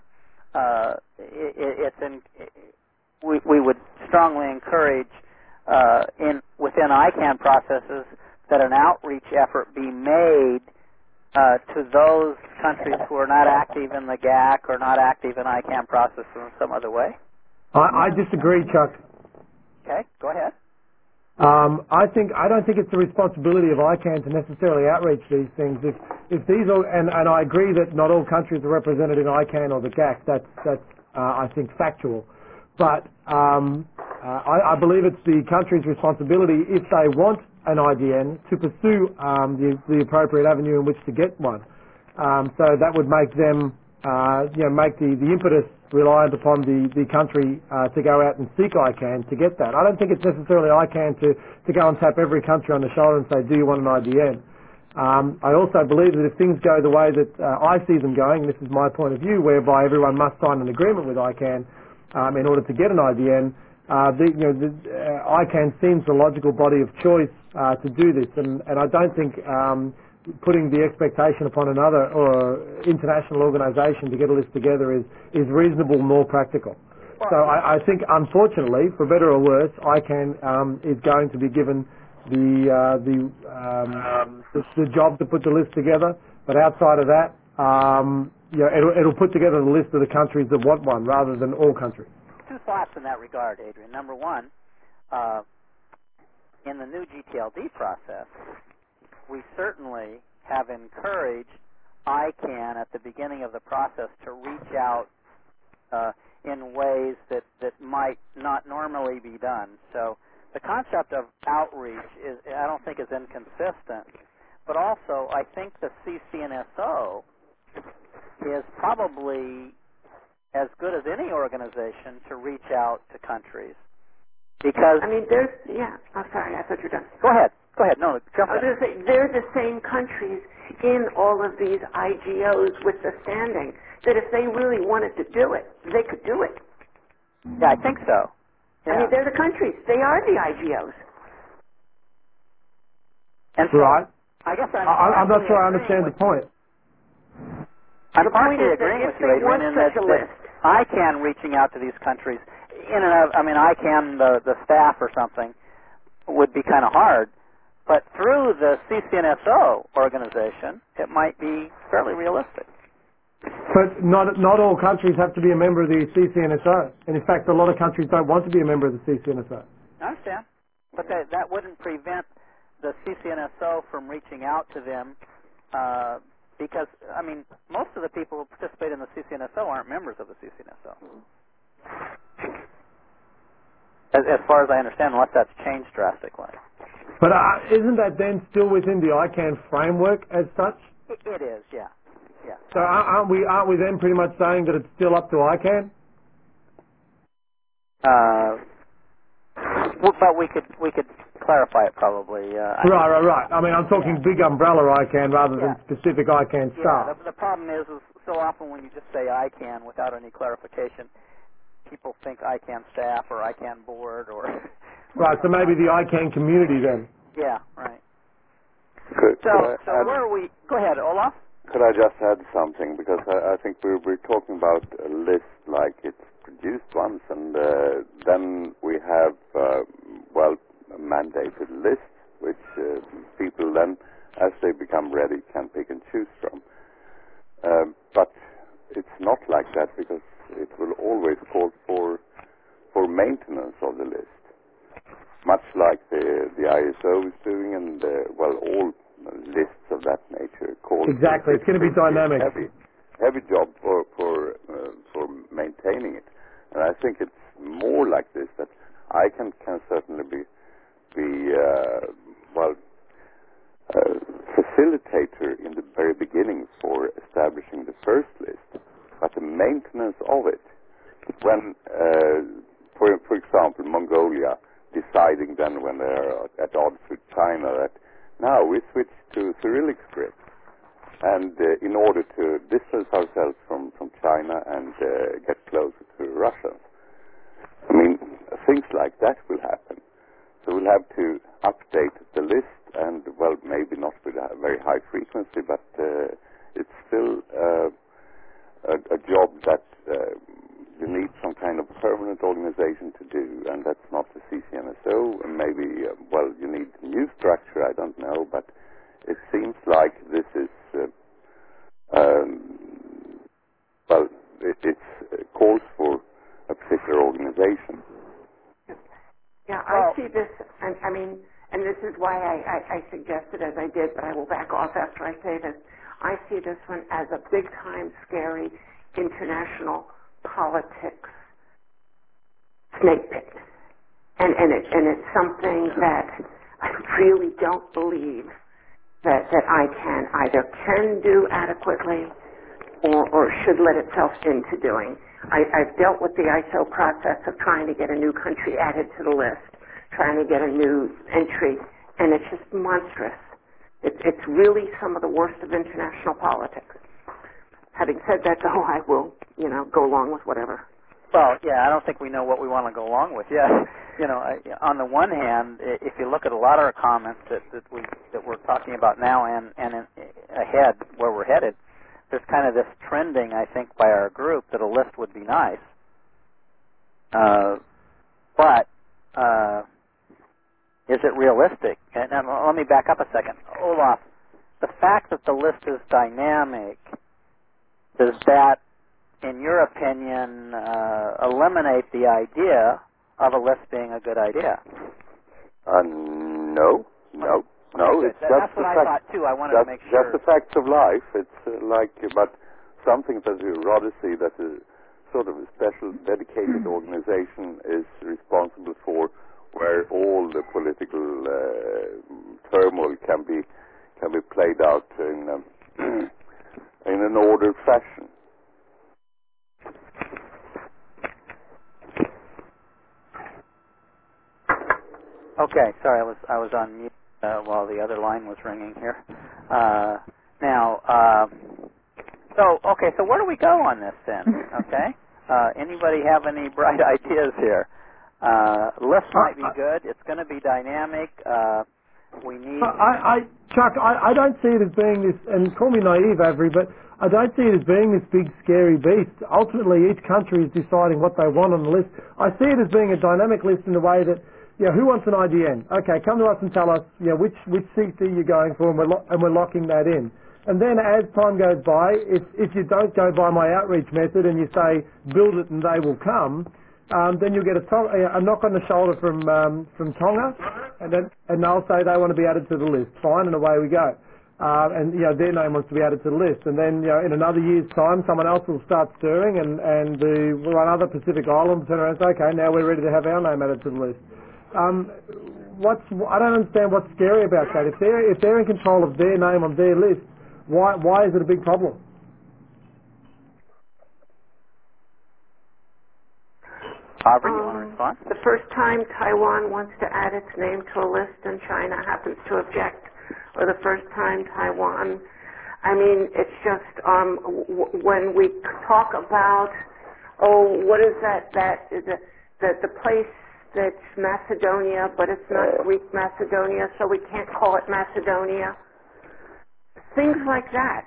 we would strongly encourage within ICANN processes that an outreach effort be made to those countries who are not active in the GAC or not active in ICANN processes in some other way? I disagree, Chuck. Okay, go ahead. I don't think it's the responsibility of ICANN to necessarily outreach these things. If these are, and I agree that not all countries are represented in ICANN or the GAC. That's I think factual. But I believe it's the country's responsibility, if they want an IDN, to pursue the appropriate avenue in which to get one. So that would make them, make the impetus reliant upon the country to go out and seek ICANN to get that. I don't think it's necessarily ICANN to go and tap every country on the shoulder and say, do you want an IDN? I also believe that if things go the way that I see them going, and this is my point of view, whereby everyone must sign an agreement with ICANN in order to get an IDN, ICANN seems the logical body of choice to do this, and I don't think putting the expectation upon another or international organisation to get a list together is reasonable nor practical. So I think, unfortunately, for better or worse, ICANN is going to be given the job to put the list together. But outside of that, it'll put together the list of the countries that want one, rather than all countries. Two thoughts in that regard, Adrian. Number one, in the new GTLD process, we certainly have encouraged ICANN at the beginning of the process to reach out in ways that might not normally be done. So the concept of outreach I don't think is inconsistent, but also I think the CCNSO is probably as good as any organization to reach out to countries. Because I'm sorry, I thought you were done. Go ahead. No, jump in. I was going to say, they're the same countries in all of these IGOs with the standing that if they really wanted to do it, they could do it. Yeah, I think so. Yeah. I mean, they're the countries. They are the IGOs. And so, right. I guess I'm not sure I understand the point. I'm partially is that agreeing if with you, they Adrian, want in such that a list, ICANN reaching out to these countries, ICANN, the staff or something, would be kind of hard. But through the CCNSO organization, it might be fairly realistic. But not all countries have to be a member of the CCNSO. And in fact, a lot of countries don't want to be a member of the CCNSO. I understand. But that wouldn't prevent the CCNSO from reaching out to them because, most of the people who participate in the CCNSO aren't members of the CCNSO. As far as I understand, unless that's changed drastically. But isn't that then still within the ICANN framework as such? It is, yeah. So aren't we then pretty much saying that it's still up to ICANN? But we could clarify it probably. Right. I'm talking big umbrella ICANN rather than specific ICANN staff. Yeah, the problem is so often when you just say ICANN without any clarification, people think ICANN staff or ICANN board or... Right, so maybe the ICANN community then. Yeah, right. So where are we... Go ahead, Olaf. Could I just add something? Because I think we're talking about a list like it's produced once, and then we have, mandated lists, which people then, as they become ready, can pick and choose from. But it's not like that, because it will always call for maintenance of the list, much like the ISO is doing, and all lists of that nature call. Exactly, it's going to be dynamic. Heavy job for maintaining it, and I think it's more like this, that ICANN can certainly be facilitator in the very beginning for establishing the first list, but the maintenance of it, when, for example, Mongolia deciding then when they are at odds with China that now we switch to Cyrillic script, and in order to distance ourselves from China and get closer to the Russians. Things like that will happen. So we'll have to update the list, and, maybe not with a very high frequency, but it's still a job that you need some kind of permanent organization to do, and that's not the CCNSO. And maybe, you need a new structure, I don't know, but it seems like this is, it calls for a particular organization. Yeah, Well- I see this, I mean, and this is why I suggested as I did, but I will back off after I say this. I see this one as a big-time, scary international politics snake pit. And it's something that I really don't believe that I can do adequately or should let itself into doing. I've dealt with the ISO process of trying to get a new country added to the list, trying to get a new entry, and it's just monstrous. It's really some of the worst of international politics. Having said that, though, I will, go along with whatever. Well, yeah, I don't think we know what we want to go along with. Yeah, on the one hand, if you look at a lot of our comments that we're talking about now and ahead where we're headed, there's kind of this trending, I think, by our group that a list would be nice. But is it realistic? And let me back up a second. Olaf, the fact that the list is dynamic, does that, in your opinion, eliminate the idea of a list being a good idea? No. Okay, It's that's what I thought too. I wanted to make sure. That's the facts of life. It's but something that we rather see that a sort of a special dedicated organization is responsible for, where all the political turmoil can be played out in an ordered fashion. Okay, sorry, I was on mute while the other line was ringing here. So where do we go on this then? Okay, anybody have any bright ideas here? List might be good. It's going to be dynamic. We need. Chuck, I don't see it as being this, and call me naive, Avery, but I don't see it as being this big, scary beast. Ultimately, each country is deciding what they want on the list. I see it as being a dynamic list in the way that, who wants an IDN? Okay, come to us and tell us, which seat are you going for, and we're locking that in. And then as time goes by, if you don't go by my outreach method and you say, build it and they will come, then you'll get a knock on the shoulder from Tonga, and they'll say they want to be added to the list. Fine, and away we go. And their name wants to be added to the list. And then in another year's time, someone else will start stirring, and one other Pacific island will turn around and say, okay, now we're ready to have our name added to the list. I don't understand what's scary about that. If they're in control of their name on their list, why is it a big problem? Aubrey, you want to respond? The first time Taiwan wants to add its name to a list and China happens to object, or the first time Taiwan, it's just when we talk about, what is that the place that's Macedonia, but it's not Greek Macedonia, so we can't call it Macedonia. Things like that.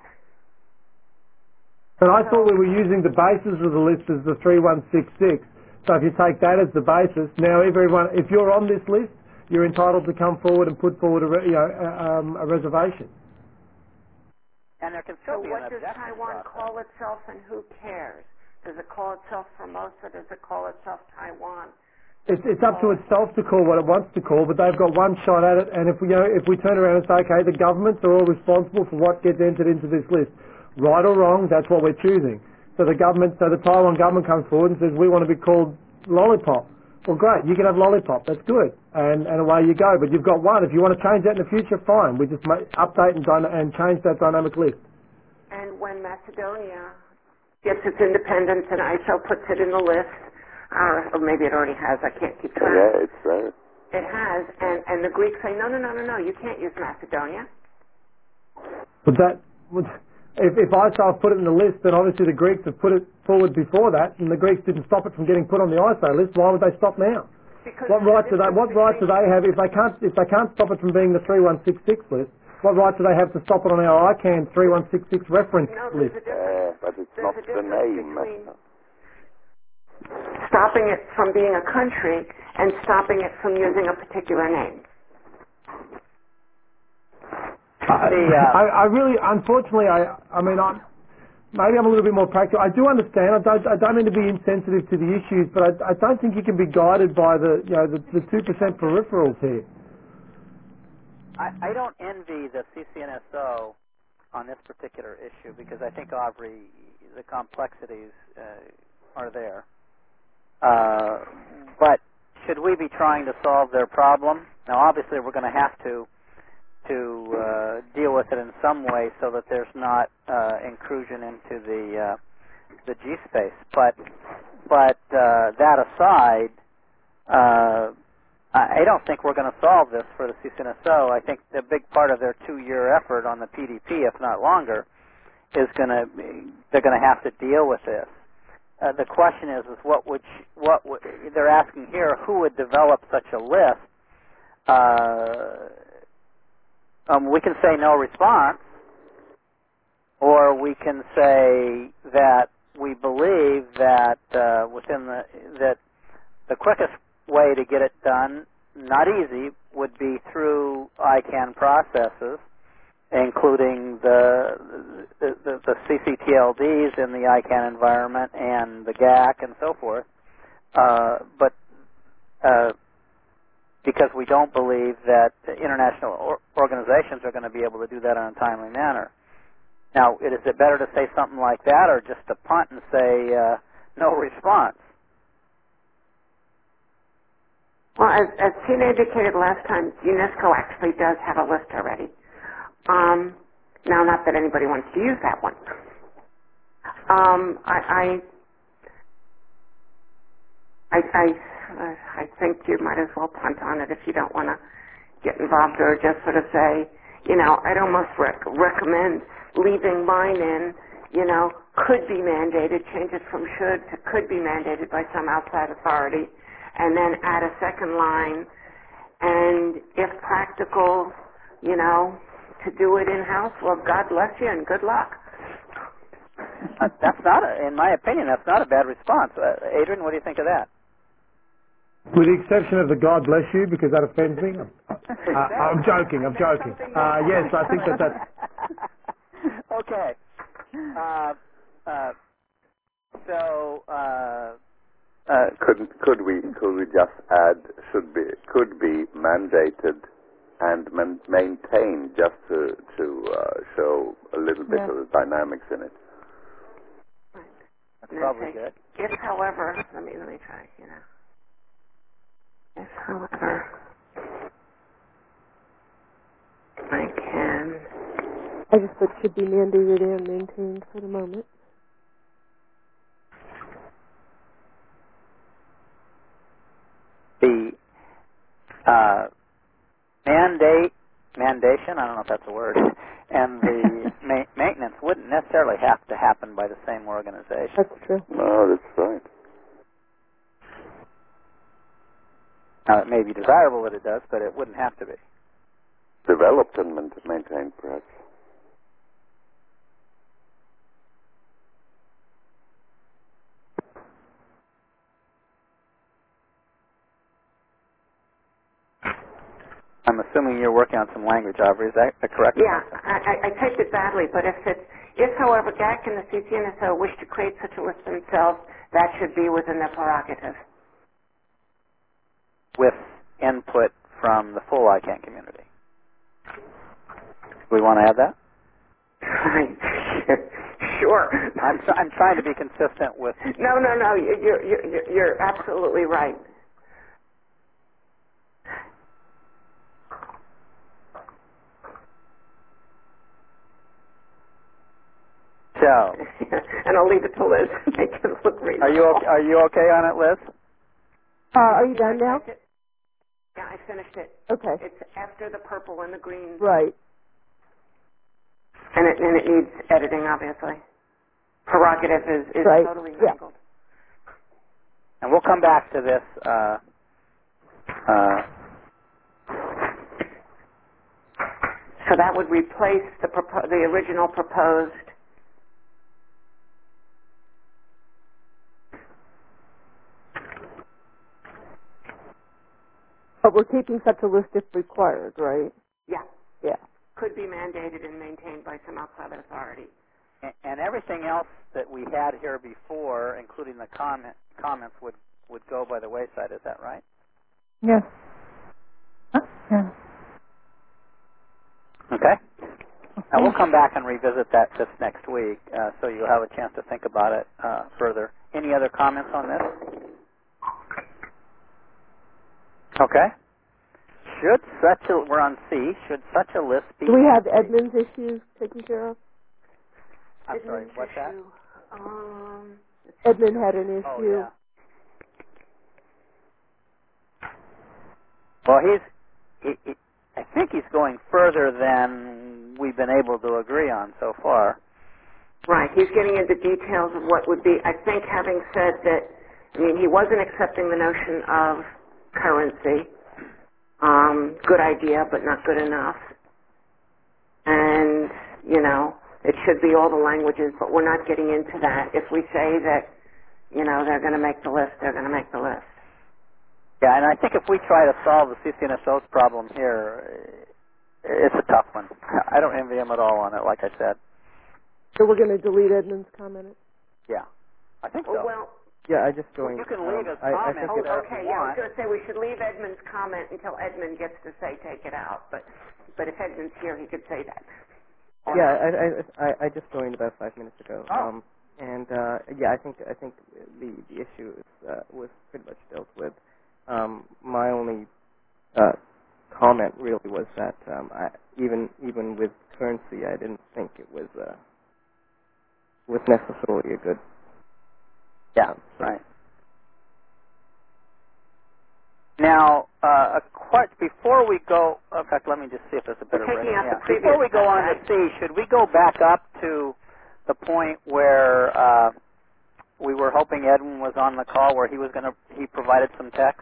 But I thought we were using the basis of the list as the 3166. So if you take that as the basis, now everyone, if you're on this list, you're entitled to come forward and put forward a reservation. And there can still be an what does objection Taiwan process. call itself, and who cares? Does it call itself Formosa? Does it call itself Taiwan? It's up to itself to call what it wants to call, but they've got one shot at it. And if we turn around and say, okay, the governments are all responsible for what gets entered into this list, right or wrong, that's what we're choosing. So the Taiwan government comes forward and says, we want to be called Lollipop. Well, great, you can have Lollipop. That's good, and away you go. But you've got one. If you want to change that in the future, fine. We just update and change that dynamic list. And when Macedonia gets its independence and ISO puts it in the list, or maybe it already has, I can't keep track. Yeah, it's there. It has, and the Greeks say, no, you can't use Macedonia. But if ISO have put it in the list, then obviously the Greeks have put it forward before that, and the Greeks didn't stop it from getting put on the ISO list. Why would they stop now? Because What right do they have if they can't stop it from being the 3166 list? What right do they have to stop it on our ICANN 3166 reference list? But it's not the name. Stopping it from being a country and stopping it from using a particular name. I really, unfortunately, maybe I'm a little bit more practical. I do understand. I don't mean to be insensitive to the issues, but I don't think you can be guided by the 2% peripherals here. I don't envy the CCNSO on this particular issue because I think, Aubrey, the complexities are there. But should we be trying to solve their problem? Now, obviously, we're going to have to deal with it in some way so that there's not intrusion into the G space. But that aside, I don't think we're going to solve this for the CCNSO. I think the big part of their 2-year effort on the PDP, if not longer, is they're going to have to deal with this. The question is they're asking here, who would develop such a list? We can say no response, or we can say that we believe that that the quickest way to get it done, not easy, would be through ICANN processes, including the CCTLDs in the ICANN environment and the GAC and so forth. But because we don't believe that international organizations are going to be able to do that in a timely manner. Now, is it better to say something like that or just to punt and say no response? Well, as Tina indicated last time, UNESCO actually does have a list already. Now, not that anybody wants to use that one. I think you might as well punt on it if you don't want to get involved, or just sort of say, I'd almost recommend leaving mine in, could be mandated, change it from should to could be mandated by some outside authority, and then add a second line, and if practical, to do it in-house, well, God bless you and good luck. That's not, in my opinion, that's not a bad response. Adrian, what do you think of that? With the exception of the God bless you, because that offends me. I'm joking. Yes, I think that's... Okay. Could we just add could be mandated and maintained, just to show a little bit of the dynamics in it. That's probably good. If, however, let me try. If, however, I just put should be mandated and maintained for the moment. The mandation, I don't know if that's a word, and the maintenance wouldn't necessarily have to happen by the same organization. That's true. No, that's right. Now, it may be desirable that it does, but it wouldn't have to be. Developed and maintained, perhaps. I'm assuming you're working on some language, Aubrey. Is that correct? Yeah, I typed it badly, but if, however, GAC and the CCNSO wish to create such a list themselves, that should be within their prerogative. With input from the full ICANN community. Do we want to add that? Sure. I'm trying to be consistent with... No. You're absolutely right. So, and I'll leave it to Liz to make it look reasonable. Are you okay on it, Liz? Are you done now? Yeah, I finished it. Okay. It's after the purple and the green. Right. And it needs editing, obviously. Prerogative is right. Totally mangled. Yeah. And we'll come back to this. So that would replace the original proposed. But we're keeping such a list if required, right? Yeah. Yeah. Could be mandated and maintained by some outside authority. And everything else that we had here before, including the comments, would go by the wayside. Is that right? Yes. Yes. Okay. Now we'll come back and revisit that this next week, so you'll have a chance to think about it further. Any other comments on this? Okay. We're on C. Should such a list be? Do we have Edmund's issues taken care of? I'm sorry. What's that? Edmund had an issue. Oh yeah. Well, I think he's going further than we've been able to agree on so far. Right. He's getting into details of what would be, I think, having said that, I mean, he wasn't accepting the notion of currency. Good idea, but not good enough. And, it should be all the languages, but we're not getting into that. If we say that, they're going to make the list, they're going to make the list. Yeah, and I think if we try to solve the CCNSO's problem here, it's a tough one. I don't envy him at all on it, like I said. So we're going to delete Edmund's comment? Yeah, I think so. Well, yeah, I just joined. You can leave his I comment think there if okay, you yeah, I was want. going to say we should leave Edmund's comment until Edmund gets to say take it out. But if Edmund's here, he could say that. Yeah, I just joined about 5 minutes ago. Oh. Yeah, I think the issue was pretty much dealt with. My only comment really was that even with currency, I didn't think it was necessarily a good. Yeah, right. Now, before we go, in fact, let me just see if there's a better way. Yeah. Before we go on to C, should we go back up to the point where we were hoping Edwin was on the call, where he provided some text?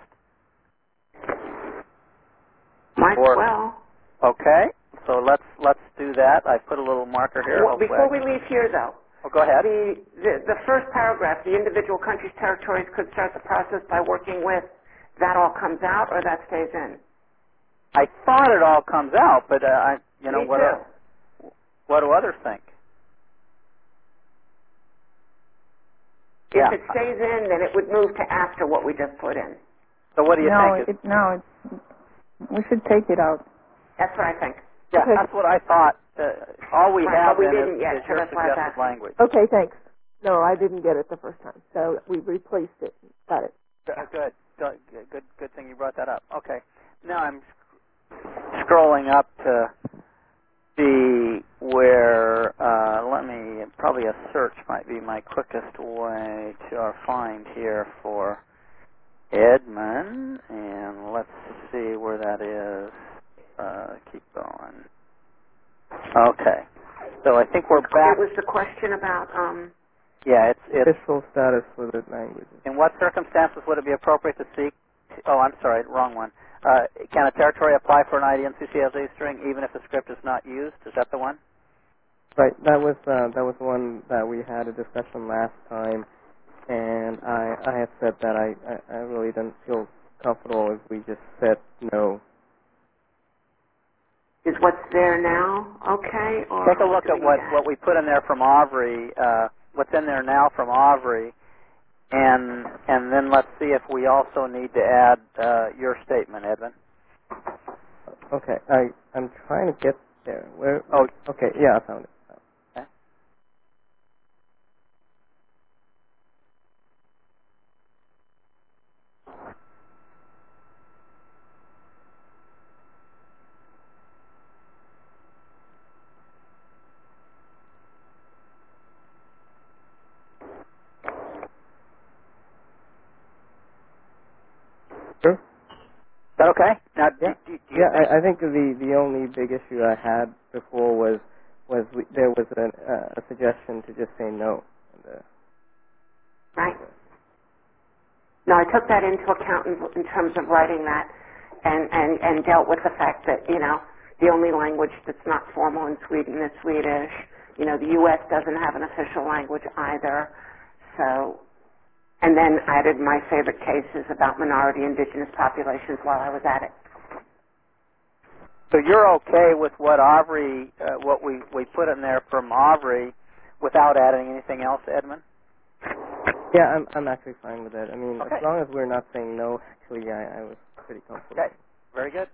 Might as well. Okay, so let's do that. I put a little marker here. Well, before we leave here, though. Oh, go ahead. The first paragraph, the individual countries' territories could start the process by working with. That all comes out, or that stays in? I thought it all comes out, but Me too. What do others think? If it stays in, then it would move to after what we just put in. So what do you think? We should take it out. That's what I think. Yeah, that's what I thought. All we have but we then didn't yet, is so your that's why I was suggested asking. language. Okay, thanks. No, I didn't get it the first time, so we replaced it. Got it. Good thing you brought that up. Okay. Now I'm scrolling up to see where, probably a search might be my quickest way to find here for Edmund, and let's see where that is. Keep going. Okay. So I think we're back. It was the question about, Yeah, it's official status for the languages. in what circumstances would it be appropriate to seek? Oh, I'm sorry, wrong one. Can a territory apply for an IDN-CCLD string even if the script is not used? Is that the one? Right. That was one that we had a discussion last time, and I had said that I really didn't feel comfortable if we just said no. is what's there now okay? Or Take a look at what we put in there from Aubrey. What's in there now from Aubrey, and then let's see if we also need to add your statement, Edwin. Okay, I'm trying to get there. Where? Oh, okay, yeah, I found it. Okay. Sure. Is that okay? Now, Yeah, do you think? I think the only big issue I had before was there was a suggestion to just say no. Right. No, I took that into account in terms of writing that and dealt with the fact that, the only language that's not formal in Sweden is Swedish. The U.S. doesn't have an official language either. So, and then added my favorite cases about minority indigenous populations while I was at it. So you're okay with what Aubrey, what we put in there from Aubrey, without adding anything else, Edmund? Yeah, I'm actually fine with that. I mean, Okay. as long as we're not saying no, actually, I was pretty comfortable. Okay, very good.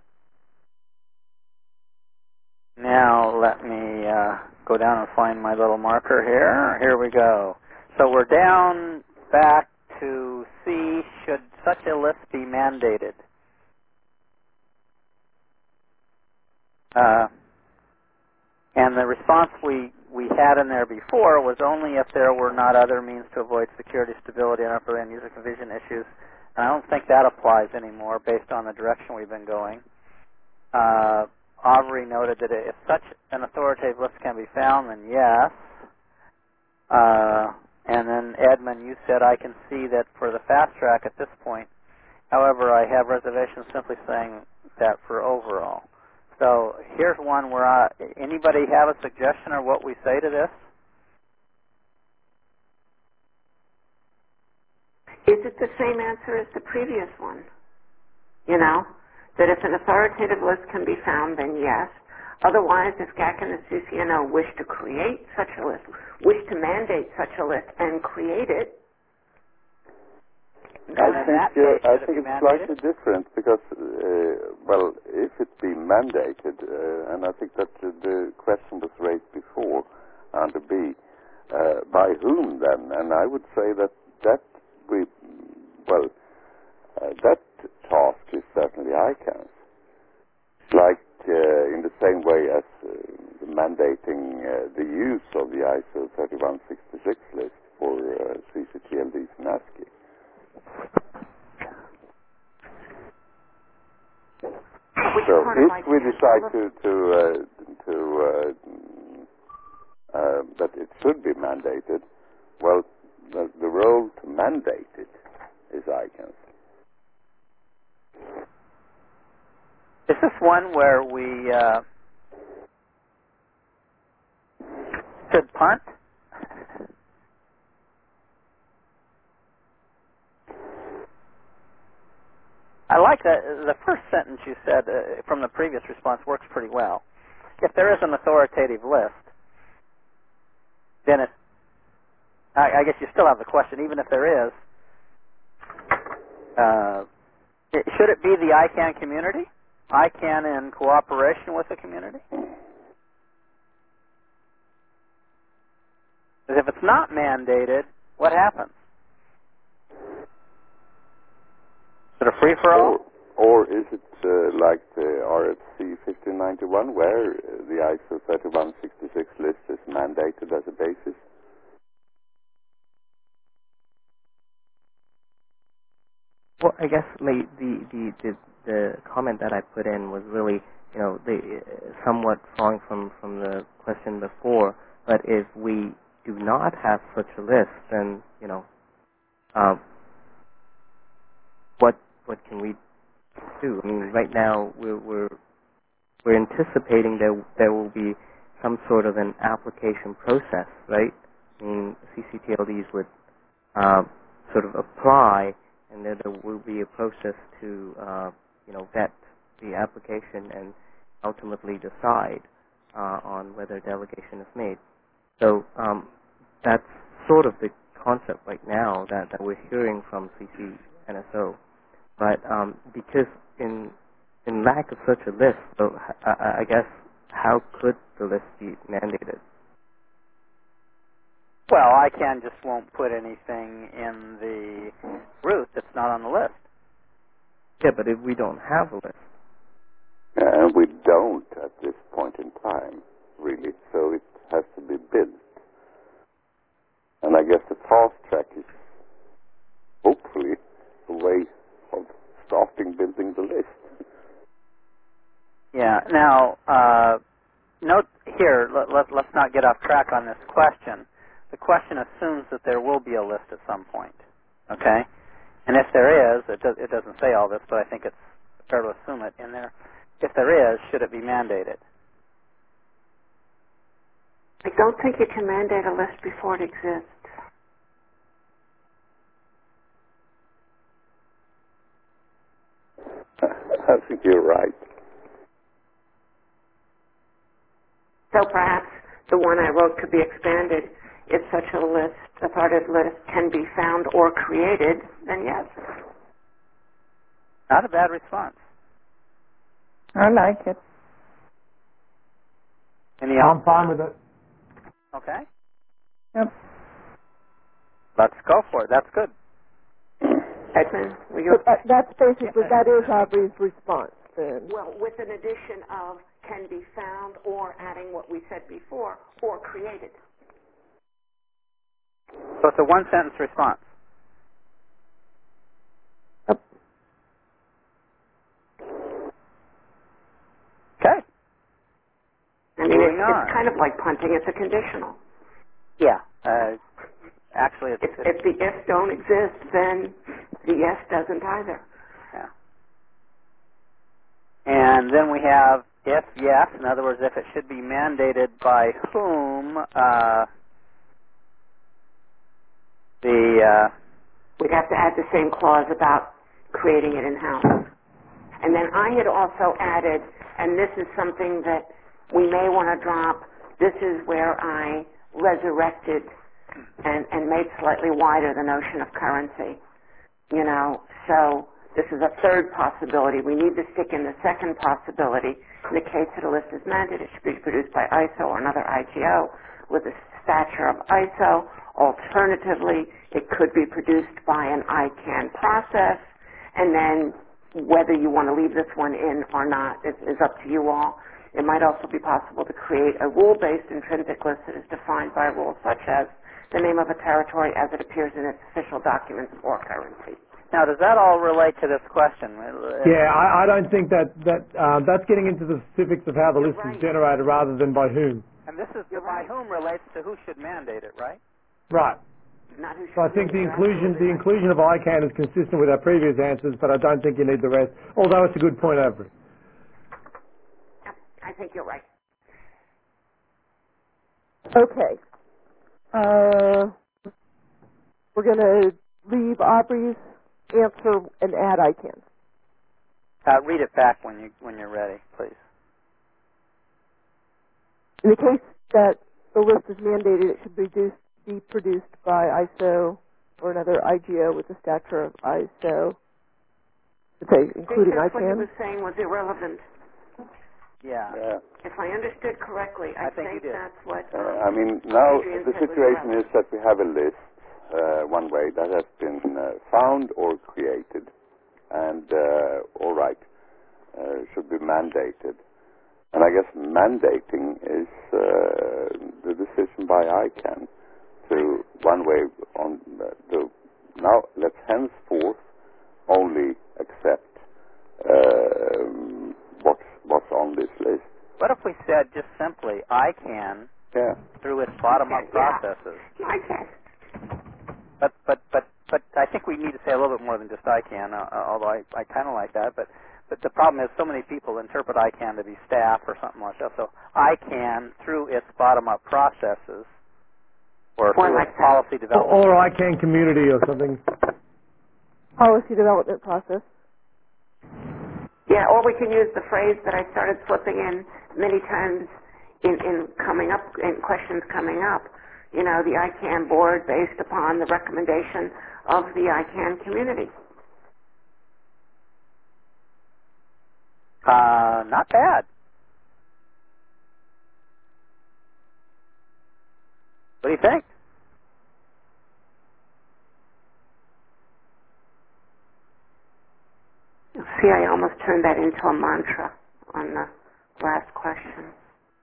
Now let me go down and find my little marker here. Here we go. So we're down back to C. Should such a list be mandated? And the response we had in there before was only if there were not other means to avoid security, stability, and upper end user confusion issues. And I don't think that applies anymore based on the direction we've been going. Aubrey noted that if such an authoritative list can be found, then yes. And then Edmund, you said I can see that for the fast track at this point. However, I have reservations simply saying that for overall. So here's one where anybody have a suggestion or what we say to this? Is it the same answer as the previous one? You know, that if an authoritative list can be found, then yes. Otherwise, if GAC and the CCNO wish to create such a list, wish to mandate such a list and create it, I think it's slightly different because, well, if it be mandated, and I think that the question was raised before under B, by whom then? And I would say that that task is certainly ICANN's. Like in the same way as mandating the use of the ISO 3166 list for CCTLDs and ASCII. So if we decide that it should be mandated, well, the role to mandate it is ICANN's. Is this one where we should punt? I like the first sentence you said from the previous response works pretty well. If there is an authoritative list, then I guess you still have the question, even if there is, should it be the ICANN community? ICANN in cooperation with the community? Because if it's not mandated, what happens? Is it a free-for-all? Or is it like the RFC 1591, where the ISO 3166 list is mandated as a basis? Well, I guess the comment that I put in was really, somewhat following from the question before. But if we do not have such a list, then what can we do? I mean, right now we're anticipating there will be some sort of an application process, right? I mean, CCTLDs would sort of apply, and then there will be a process to vet the application and ultimately decide on whether delegation is made. So that's sort of the concept right now that we're hearing from CCNSO. But because in lack of such a list, so I guess how could the list be mandated? Well, ICANN just won't put anything in the root that's not on the list. Yeah, but if we don't have a list. And we don't at this point in time, really, so it has to be built. And I guess the fast track is hopefully a way of starting building the list. Yeah. Now, note here, let's not get off track on this question. The question assumes that there will be a list at some point, okay? And if there is, it doesn't say all this, but I think it's fair to assume it in there. If there is, should it be mandated? I don't think you can mandate a list before it exists. I think you're right. So perhaps the one I wrote could be expanded if such a list, authoritative list, can be found or created, then yes. Not a bad response. I like it. Any else? I'm fine with it. Okay. Yep. Let's go for it. That's good. Edmund, were you? But that's basically, that is Aubrey's response then. Well, with an addition of can be found or adding what we said before, or created. So it's a one-sentence response. Yep. Okay. I mean, Moving on. it's kind of like punting. It's a conditional. Yeah. Actually, it's If the if don't exist, then the yes doesn't either. yeah. And then we have if yes. In other words, if it should be mandated by whom. We'd have to add the same clause about creating it in-house. And then I had also added, and this is something that we may want to drop, this is where I resurrected and made slightly wider the notion of currency. You know, so this is a third possibility. We need to stick in the second possibility. In the case that a list is mandated, it should be produced by ISO or another IGO with a stature of ISO. Alternatively, it could be produced by an ICANN process, and then whether you want to leave this one in or not is up to you all. It might also be possible to create a rule-based intrinsic list that is defined by rules such as the name of a territory as it appears in its official documents or currency. now, does that all relate to this question? Yeah, I don't think that's getting into the specifics of how the list is generated rather than by whom. And this is by whom relates to who should mandate it, right? Right. Not who So I should think the be absolutely inclusion of ICANN is consistent with our previous answers, but I don't think you need the rest. Although it's a good point, Avery. Yep, I think you're right. Okay. We're going to leave Aubrey's answer and add ICANN. Read it back when you're ready, please. In the case that the list is mandated, it should be produced by ISO or another IGO with the stature of ISO. Okay, including I think that's what he ICANN. was saying was irrelevant. Yeah. If I understood correctly, I think you did. that's what... I mean, now Adrian the said was situation irrelevant. is that we have a list, one way, that has been found or created, and, all right, should be mandated. And I guess mandating is the decision by ICANN to, one way, to now let's henceforth only accept what's on this list. What if we said just simply ICANN through its bottom-up processes? ICANN. But I think we need to say a little bit more than just ICANN, although I kind of like that. But the problem is so many people interpret ICANN to be staff or something like that. So ICANN through its bottom-up processes or through its policy development. Or ICANN community or something. Policy development process. Yeah, or we can use the phrase that I started slipping in many times in coming up, in questions coming up. You know, the ICANN board based upon the recommendation of the ICANN community. Not bad. What do you think? See, I almost turned that into a mantra on the last question.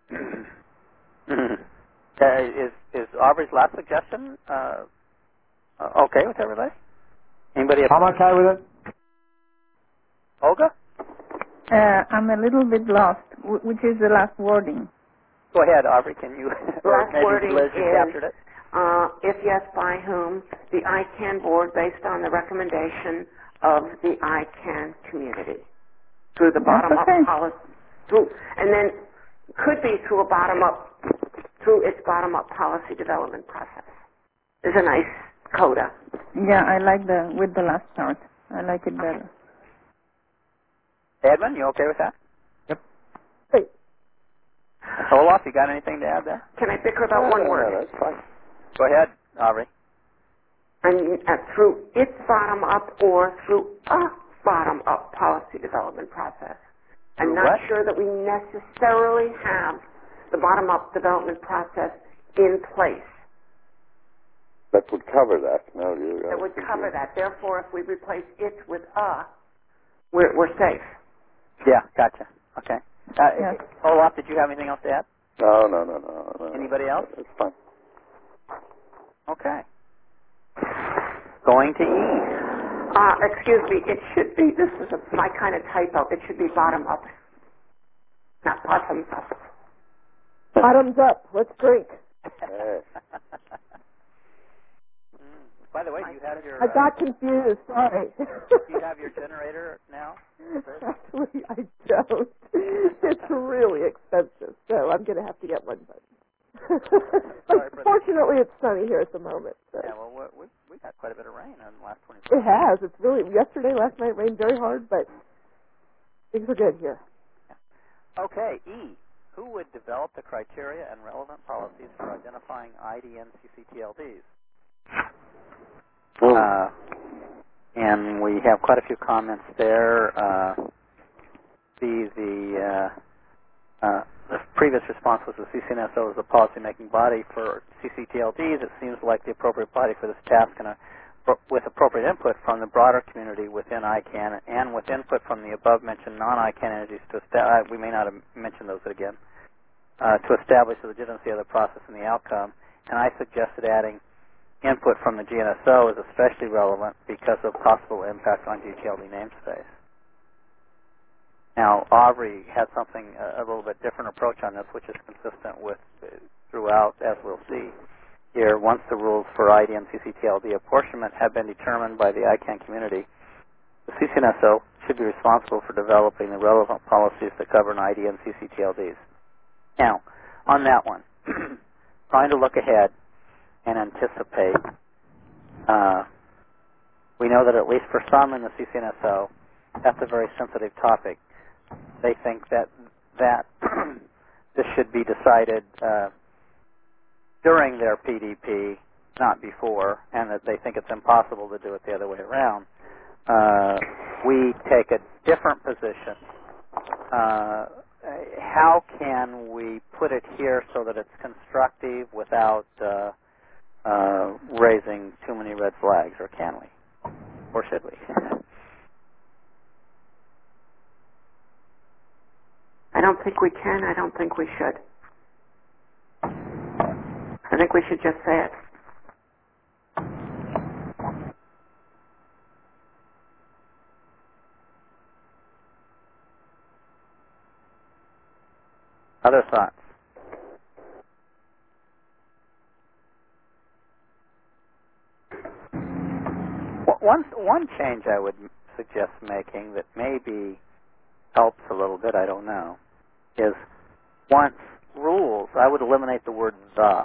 Is Aubrey's last suggestion okay with everybody? Anybody? I'm okay with it. Olga? I'm a little bit lost. Which is the last wording? Go ahead, Aubrey. Can you? Or Last maybe wording Liz, you is, captured it. if yes, by whom? The ICANN board based on the recommendation of the ICANN community. Through the bottom-up policy. And then could be through its bottom-up policy development process. There's a nice coda. Yeah, I like with the last part. I like it better. Edmund, you okay with that? Yep. Great. Olaf, you got anything to add there? Can I bicker about one word? No, that's fine. Go ahead, Aubrey. And through its bottom-up or through a bottom-up policy development process. I'm not sure that we necessarily have the bottom-up development process in place. That would cover that. No, That would cover that. Therefore, if we replace it with a, we're safe. Yeah, gotcha. Okay. Olaf, did you have anything else to add? No. Anybody else? It's fine. Okay. Going to E. Excuse me, it should be, this is my kind of typo, it should be bottom-up, not bottom-up. Bottoms up. Let's drink. By the way, do you have your... I got confused. Sorry. Do you have your generator now? Actually, I don't. It's really expensive, so I'm going to have to get one. But fortunately, it's sunny here at the moment. So. Yeah, well, we got quite a bit of rain in the last 24 hours. It has. It's really, yesterday, last night, rained very hard, but things are good here. Yeah. Okay, E. Who would develop the criteria and relevant policies for identifying IDN CCTLDs? And we have quite a few comments there. The previous response was the CCNSO is the policy-making body for CCTLDs. It seems like the appropriate body for this task, and with appropriate input from the broader community within ICANN and with input from the above-mentioned non-ICANN entities to establish, we may not have mentioned those again, to establish the legitimacy of the process and the outcome. And I suggested adding input from the GNSO is especially relevant because of possible impact on GTLD namespace. Now, Aubrey had something, a little bit different approach on this, which is consistent with throughout, as we'll see here. Once the rules for IDN CCTLD apportionment have been determined by the ICANN community, the CCNSO should be responsible for developing the relevant policies that govern IDN CCTLDs. Now, on that one, trying to look ahead and anticipate, we know that at least for some in the CCNSO, that's a very sensitive topic. They think that this should be decided during their PDP, not before, and that they think it's impossible to do it the other way around. We take a different position. How can we put it here so that it's constructive without raising too many red flags, or can we? Or should we? I don't think we can. I don't think we should. I think we should just say it. Other thoughts? One change I would suggest making that maybe helps a little bit, I don't know, is once rules, I would eliminate the word the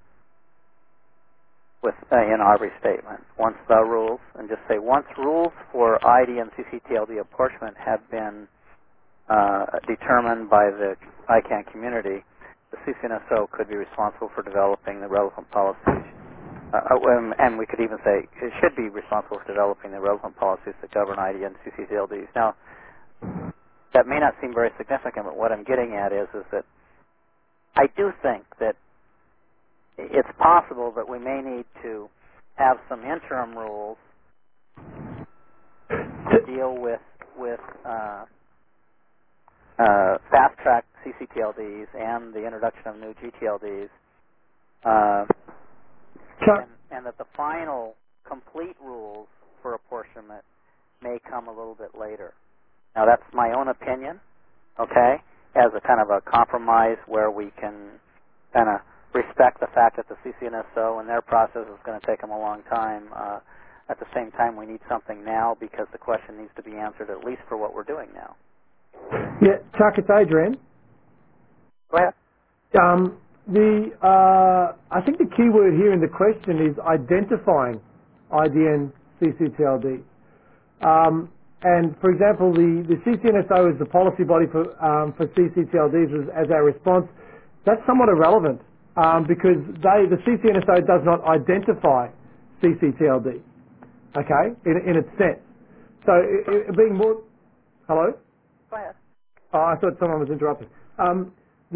with in Aubrey's statement. Once the rules, and just say once rules for ID and CCTLD apportionment have been determined by the ICANN community, the CCNSO could be responsible for developing the relevant policies. And we could even say it should be responsible for developing the relevant policies that govern ID and CCTLDs. Now, that may not seem very significant, but what I'm getting at is that I do think that it's possible that we may need to have some interim rules to deal with fast-track CCTLDs and the introduction of new GTLDs, and that the final complete rules for apportionment may come a little bit later. Now, that's my own opinion, okay, as a kind of a compromise where we can kind of respect the fact that the CCNSO and their process is going to take them a long time. At the same time, we need something now because the question needs to be answered at least for what we're doing now. Yeah, Chuck, it's Adrian. Go ahead. I think the key word here in the question is identifying IDN CCTLD. And for example, the CCNSO is the policy body for CCTLDs as our response. That's somewhat irrelevant because the CCNSO does not identify CCTLD, okay, in its sense. So being more... Hello? Go ahead. Oh, I thought someone was interrupting. So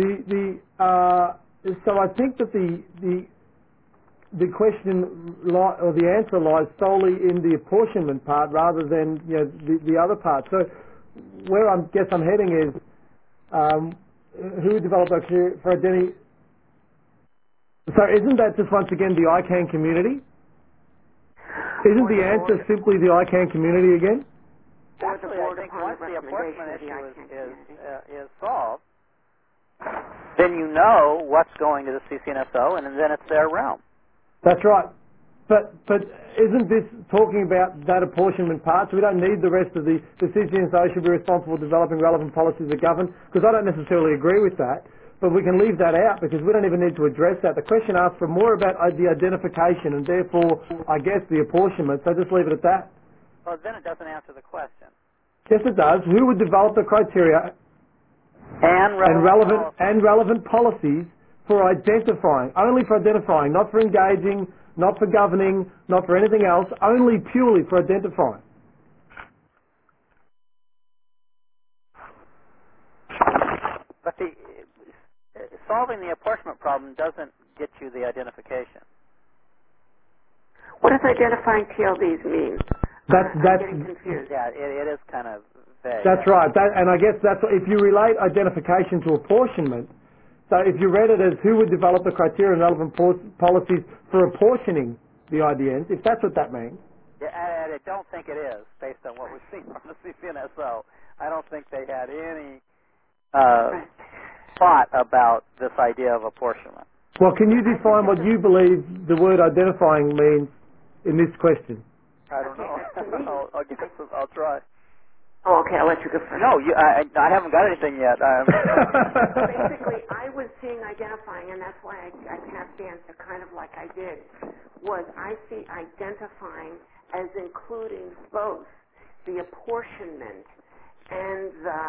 I think that the question or the answer lies solely in the apportionment part rather than the other part. So where I guess I'm heading is who would develop those for identity. So isn't that just once again the ICANN community? Isn't the answer simply the ICANN community again? Actually, I think once the apportionment issue is solved, then you know what's going to the CCNSO, and then it's their realm. That's right. But isn't this talking about that apportionment part? So we don't need the rest of the CCNSO should be responsible for developing relevant policies that govern, because I don't necessarily agree with that, but we can leave that out because we don't even need to address that. The question asks for more about the identification and therefore, I guess, the apportionment, so just leave it at that. Well, then it doesn't answer the question. Yes, it does. Who would develop the criteria and relevant policies for identifying, only for identifying, not for engaging, not for governing, not for anything else, only purely for identifying. But solving the apportionment problem doesn't get you the identification. What does identifying TLDs mean? I'm getting confused. Yeah, it is kind of vague. That's right. And I guess that's if you relate identification to apportionment. So if you read it as who would develop the criteria and relevant policies for apportioning the IDNs, if that's what that means. Yeah, and I don't think it is, based on what we've seen from the CCNSO. I don't think they had any thought about this idea of apportionment. Well, can you define what you believe the word identifying means in this question? I don't know. I'll try. Oh, okay, I'll let you go first. No, I haven't got anything yet. Basically, I was seeing identifying, and that's why I cast the answer kind of like I did, was I see identifying as including both the apportionment and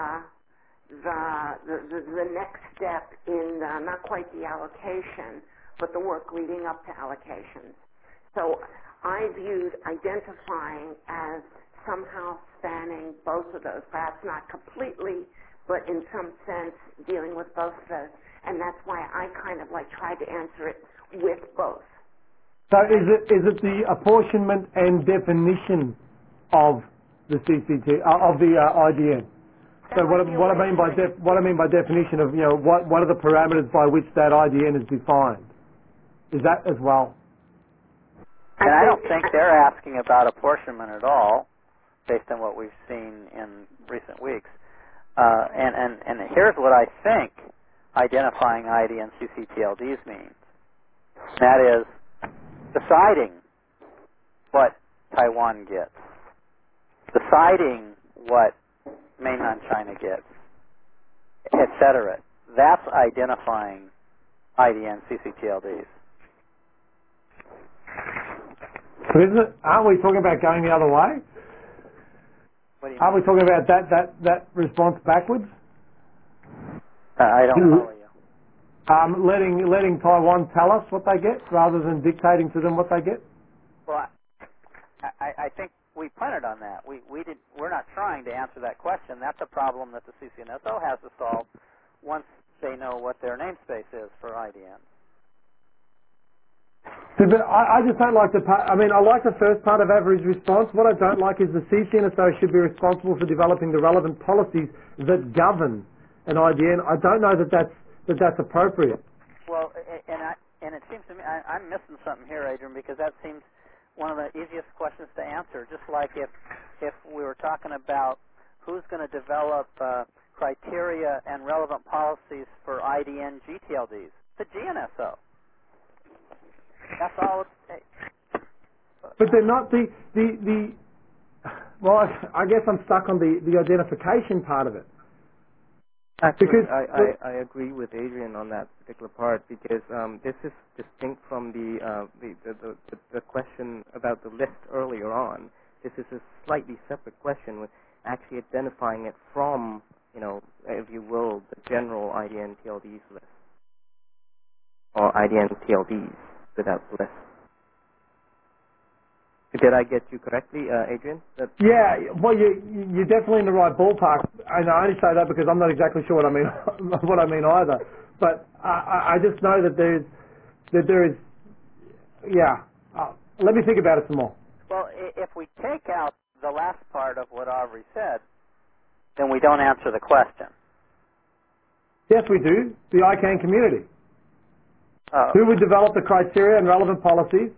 the next step in not quite the allocation, but the work leading up to allocations. So I viewed identifying as somehow spanning both of those, perhaps not completely, but in some sense dealing with both of those. And that's why I kind of tried to answer it with both. So is it the apportionment and definition of the CCT of the IDN? So what I mean by definition of what are the parameters by which that IDN is defined? Is that as well? And I don't think they're asking about apportionment at all, based on what we've seen in recent weeks. And here's what I think identifying ID and CCTLDs means. That is deciding what Taiwan gets, deciding what mainland China gets, etc. That's identifying ID and CCTLDs. Aren't we talking about going the other way? Aren't we talking about that response backwards? I don't follow you. Letting Taiwan tell us what they get rather than dictating to them what they get? Well, I think we punted on that. We're not trying to answer that question. That's a problem that the CCNSO has to solve once they know what their namespace is for IDN. But I just don't like I like the first part of average response. What I don't like is the CCNSO should be responsible for developing the relevant policies that govern an IDN. I don't know that that's appropriate. Well, and it seems to me I'm missing something here, Adrian, because that seems one of the easiest questions to answer. Just like if we were talking about who's going to develop criteria and relevant policies for IDN GTLDs, the GNSO. That's all it takes. But they're not the well, I guess I'm stuck on the identification part of it. Actually, because I agree with Adrian on that particular part because this is distinct from the question about the list earlier on. This is a slightly separate question with actually identifying it from, if you will, the general IDN TLDs list. or IDN TLDs without the list. Did I get you correctly, Adrian? Yeah, well, you're definitely in the right ballpark, and I only say that because I'm not exactly sure what I mean what I mean either. But I just know that there is yeah. Let me think about it some more. Well, if we take out the last part of what Aubrey said, then we don't answer the question. Yes, we do. The ICANN community. Oh. Who would develop the criteria and relevant policies?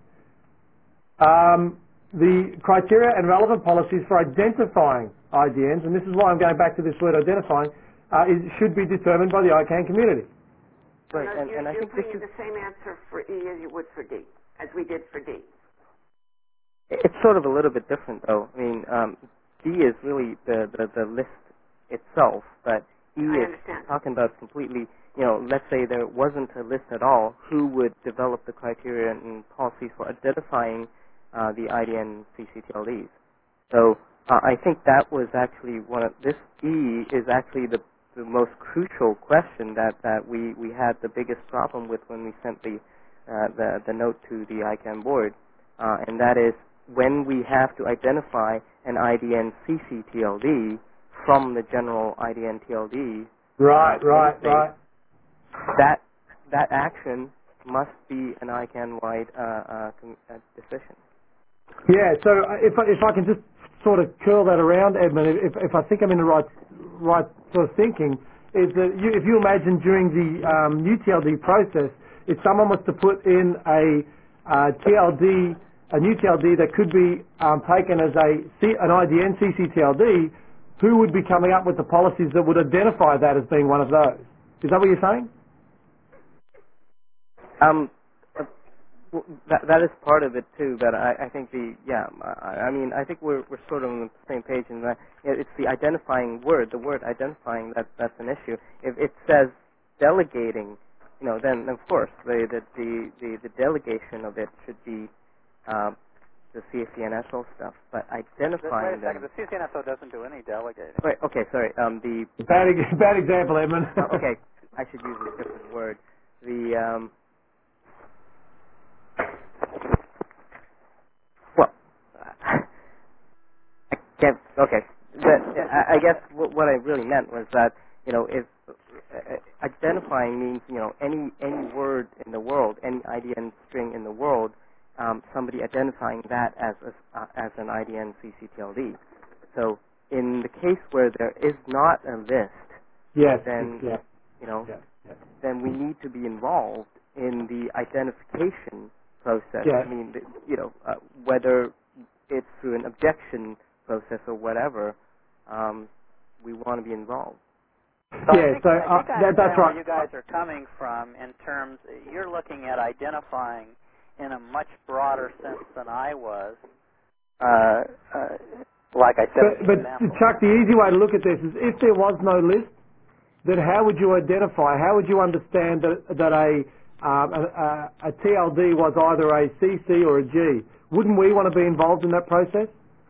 The criteria and relevant policies for identifying IDNs, and this is why I'm going back to this word identifying, should be determined by the ICANN community. Right, and I you're think this putting is the same answer for E as you would for D, as we did for D. it's sort of a little bit different, though. I mean, D is really the list itself, but E is talking about completely. Let's say there wasn't a list at all. Who would develop the criteria and policies for identifying the IDN CCTLDs? So I think that was actually this E is actually the most crucial question that we had the biggest problem with when we sent the note to the ICANN board, and that is when we have to identify an IDN CCTLD from the general IDN TLD. Right. That action must be an ICANN-wide decision. Yeah. So if I can just sort of curl that around, Edmund, if I think I'm in the right sort of thinking, is that if you imagine during the UTLD process, if someone was to put in a TLD, a new TLD that could be taken as an IDN CCTLD, who would be coming up with the policies that would identify that as being one of those? Is that what you're saying? That is part of it too, but I think I think we're sort of on the same page in that it's the identifying word, the word identifying that's an issue. If it says delegating, then of course the delegation of it should be the CCNSO stuff, but identifying them. The CCNSO doesn't do any delegating. Right. Okay. Sorry. The bad example, Edmund. Okay, I should use a different word. I guess what I really meant was that if identifying means any word in the world, any IDN string in the world, somebody identifying that as an IDN CCTLD. So in the case where there is not a list, then we need to be involved in the identification process. Yeah. I mean, whether it's through an objection process or whatever, we want to be involved. So I think that's right. Where you guys are coming from in terms, you're looking at identifying in a much broader sense than I was. Like I said, but Chuck, the easy way to look at this is if there was no list, then how would you identify? How would you understand that a TLD was either a CC or a G? Wouldn't we want to be involved in that process?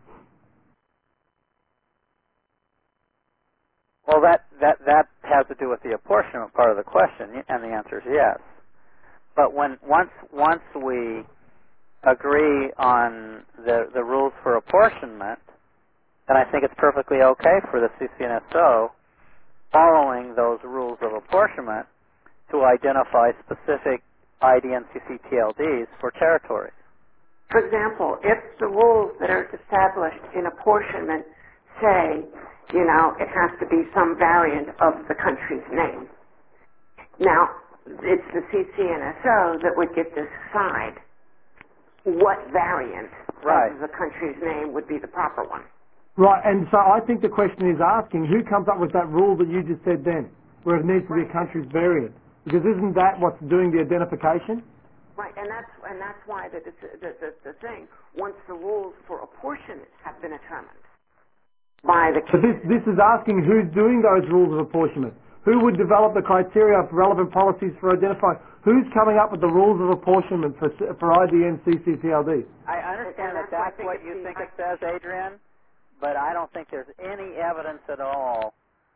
Well, that has to do with the apportionment part of the question, and the answer is yes. But once we agree on the rules for apportionment, then I think it's perfectly okay for the CCNSO, following those rules of apportionment, to identify specific IDN CCTLDs for territories. For example, if the rules that are established in apportionment say, it has to be some variant of the country's name. Now, it's the CCNSO that would get to decide what variant of the country's name would be the proper one. Right, and so I think the question is asking, who comes up with that rule that you just said then, where it needs to be a country's variant? Because isn't that what's doing the identification? Right, and that's why the thing, once the rules for apportionment have been determined by the... But this is asking who's doing those rules of apportionment. Who would develop the criteria for relevant policies for identifying? Who's coming up with the rules of apportionment for IDN CCTLD? I understand that's what you think it says, Adrian, but I don't think there's any evidence at all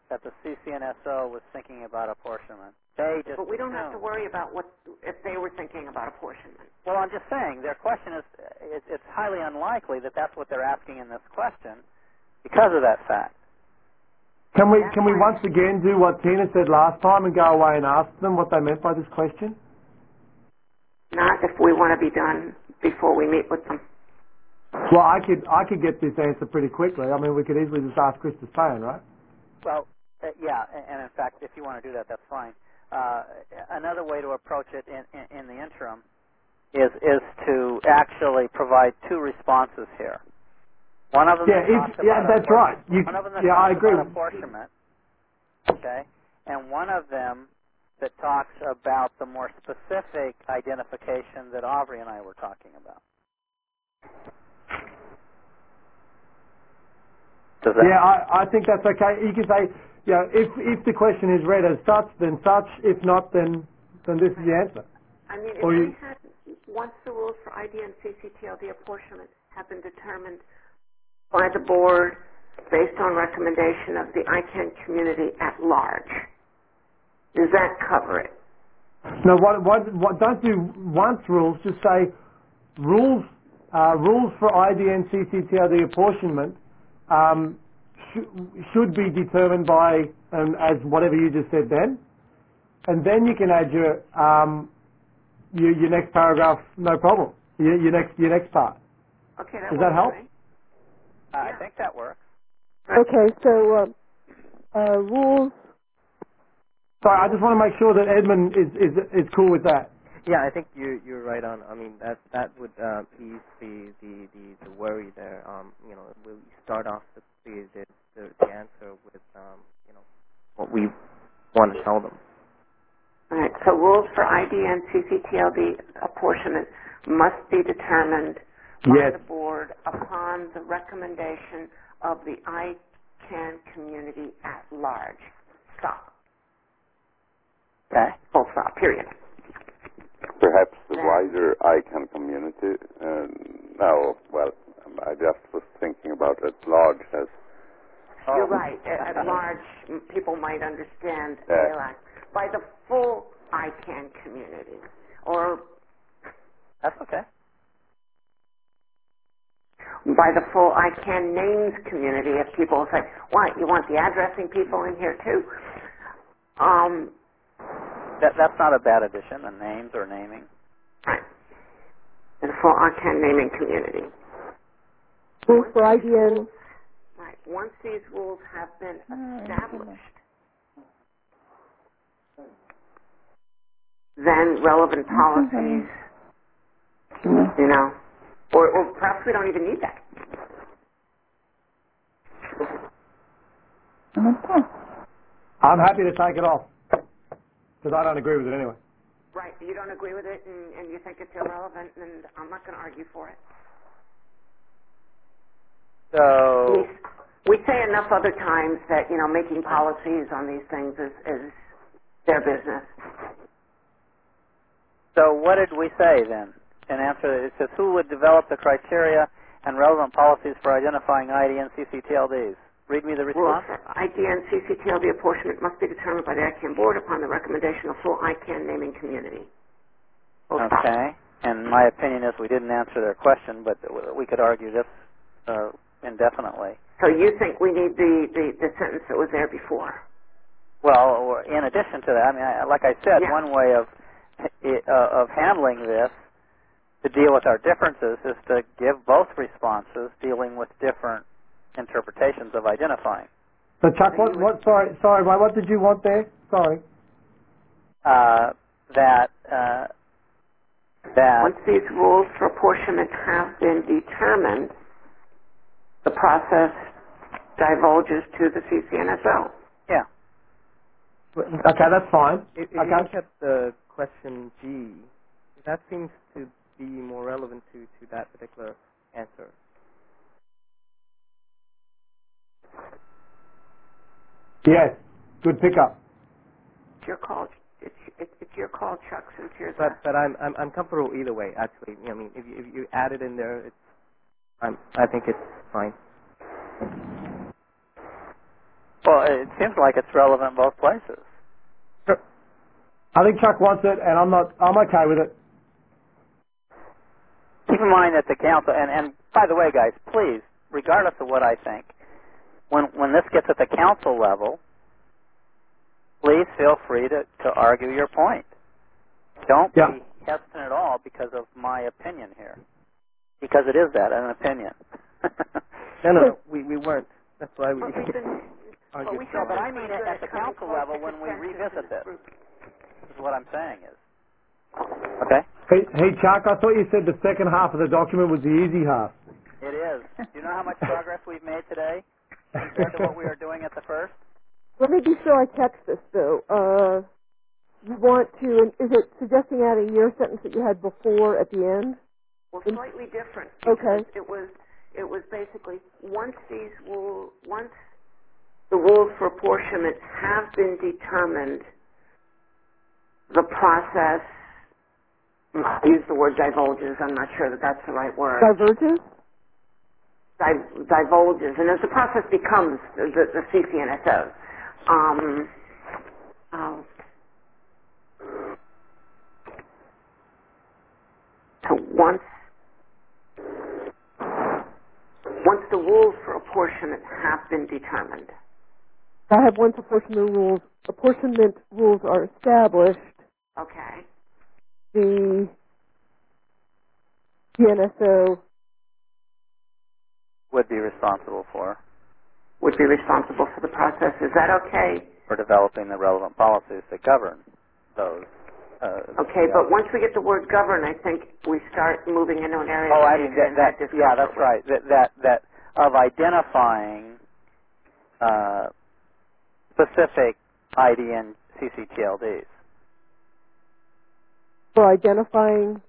that the CCNSO was thinking about apportionment. They just But we don't have to assumed. worry about what if they were thinking about apportionment. Well, I'm just saying, their question is, it's highly unlikely that that's what they're asking in this question because of that fact. Can we That's once again do what Tina said last time and go away and ask them what they meant by this question? Not if we want to be done before we meet with them. Well, I could get this answer pretty quickly. I mean, we could easily just ask Chris to Spain, right? Well, yeah, and in fact, if you want to do that, that's fine. Another way to approach it in the interim is to actually provide two responses here. One of them talks about that's right. one of them that I talks agree. about apportionment, okay, and one of them that talks about the more specific identification that Aubrey and I were talking about. Does that? Yeah, I think that's okay. You can say, if the question is read as such, then such. If not, then this is the answer. I mean, if we had, once the rules for ID and CCTLD apportionment have been determined by the board based on recommendation of the ICANN community at large, does that cover it? No, what don't do once rules, just say rules for ID and CCTLD apportionment should be determined by, as whatever you just said then, and then you can add your next paragraph, no problem. Your next part. Okay, does that help? I think that works. Okay, so rules. Sorry, I just want to make sure that Edmund is cool with that. Yeah, I think you're right on. I mean, that would ease the worry there. We'll start off the answer with what we want to tell them. All right. So rules for ID and CCTLD apportionment must be determined by the board upon the recommendation of the ICANN community at large. Stop. Okay. Full stop. Period. Perhaps the wider ICANN community. I just was thinking about at large as. You're right. At large, people might understand ALAC by the full ICANN community, or that's okay. By the full ICANN names community. If people say, "What, you want the addressing people in here too?" That's not a bad addition, the names or naming. Right. The full ICANN naming community. Rules for IDN. Right. Once these rules have been established, then relevant policies, or perhaps we don't even need that. I'm happy to take it off, because I don't agree with it anyway. Right. You don't agree with it, and you think it's irrelevant, and I'm not going to argue for it. So we say enough other times that making policies on these things is their business. So what did we say then? In answer, it says who would develop the criteria and relevant policies for identifying ID and CCTLDs? Read me the response. Rules for ID and CCTLD apportionment must be determined by the ICANN board upon the recommendation of full ICANN naming community. Okay. And my opinion is we didn't answer their question, but we could argue this indefinitely. So you think we need the sentence that was there before? Well, in addition to that, I mean, like I said, one way of handling this to deal with our differences is to give both responses dealing with different interpretations of identifying. So Chuck, sorry, what did you want there? Sorry. That once these rules for apportionment have been determined, the process divulges to the CCNSO. Yeah. Okay, that's fine. If you look at the question G, that seems to be more relevant to that particular answer. Yes, good pickup. It's your call. It's your call, Chuck. Since you're but I'm comfortable either way. Actually, I mean, if you add it in there, I think it's fine. Well, it seems like it's relevant both places. I think Chuck wants it, and I'm okay with it. Keep in mind that the council, and by the way, guys, please, regardless of what I think, when this gets at the council level, please feel free to argue your point. Don't be hesitant at all because of my opinion here. Because it is that, an opinion. No, we weren't. That's why we argued. But I mean at the council level when we revisit this. This is what I'm saying is. Okay? Hey, Chuck, I thought you said the second half of the document was the easy half. It is. Do you know how much progress we've made today compared to what we were doing at the first? Let me be sure I catch this, though. You want to, is it suggesting add a year sentence that you had before at the end? Well, slightly different. Okay. It was basically once the rules for apportionment have been determined, the process, I use the word divulges, I'm not sure that that's the right word. Diverges? Divulges, and as the process becomes the CCNSO. So once the rules for apportionment have been determined. I have once apportionment rules are established. Okay. The GNSO would be responsible for the process. Is that okay? For developing the relevant policies that govern those. Okay, but once we get the word govern, I think we start moving into an area that's right. That of identifying specific ID and CCTLDs. For identifying,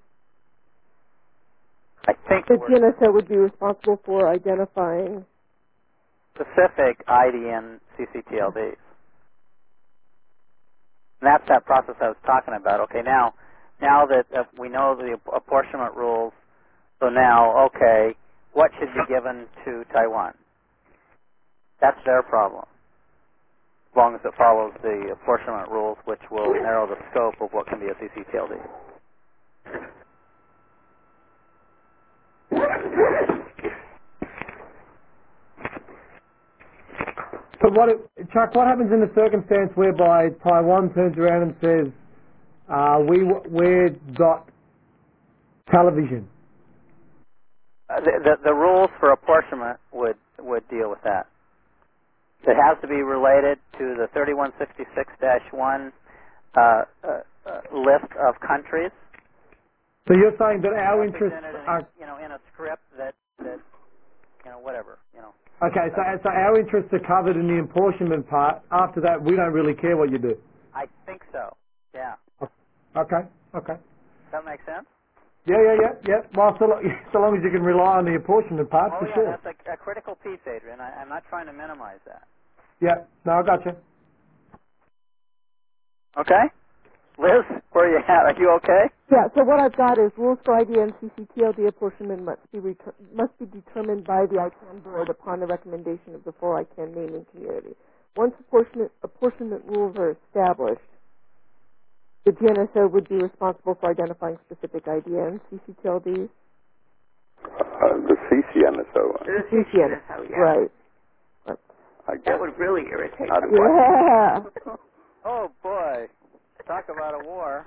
I think the GNSO would be responsible for identifying specific ID and CCTLDs. And that's that process I was talking about. Okay, now that we know the apportionment rules, so now, okay, what should be given to Taiwan? That's their problem. As long as it follows the apportionment rules, which will narrow the scope of what can be a CCTLD. So Chuck, what happens in the circumstance whereby Taiwan turns around and says, we're dot television? The rules for apportionment would deal with that. It has to be related to the 3166-1 list of countries. So you're saying that our interests are, in a script that whatever, Okay, so our interests are covered in the apportionment part. After that, we don't really care what you do. I think so. Yeah. Okay. Does that make sense? Yeah. Well, so long as you can rely on the apportionment part, for sure. That's a critical piece, Adrian. I'm not trying to minimize that. Yeah. No, I got you. Okay. Liz, where are you at? Are you okay? Yeah, so what I've got is rules for ID and CCTLD apportionment must be determined by the ICANN board upon the recommendation of the full ICANN naming community. Once apportionment rules are established, the GNSO would be responsible for identifying specific IDNs, CCTLDs. The CCNSO. The CCNSO, yeah. Right. I guess. That would really irritate me. Yeah. Oh, boy. Talk about a war.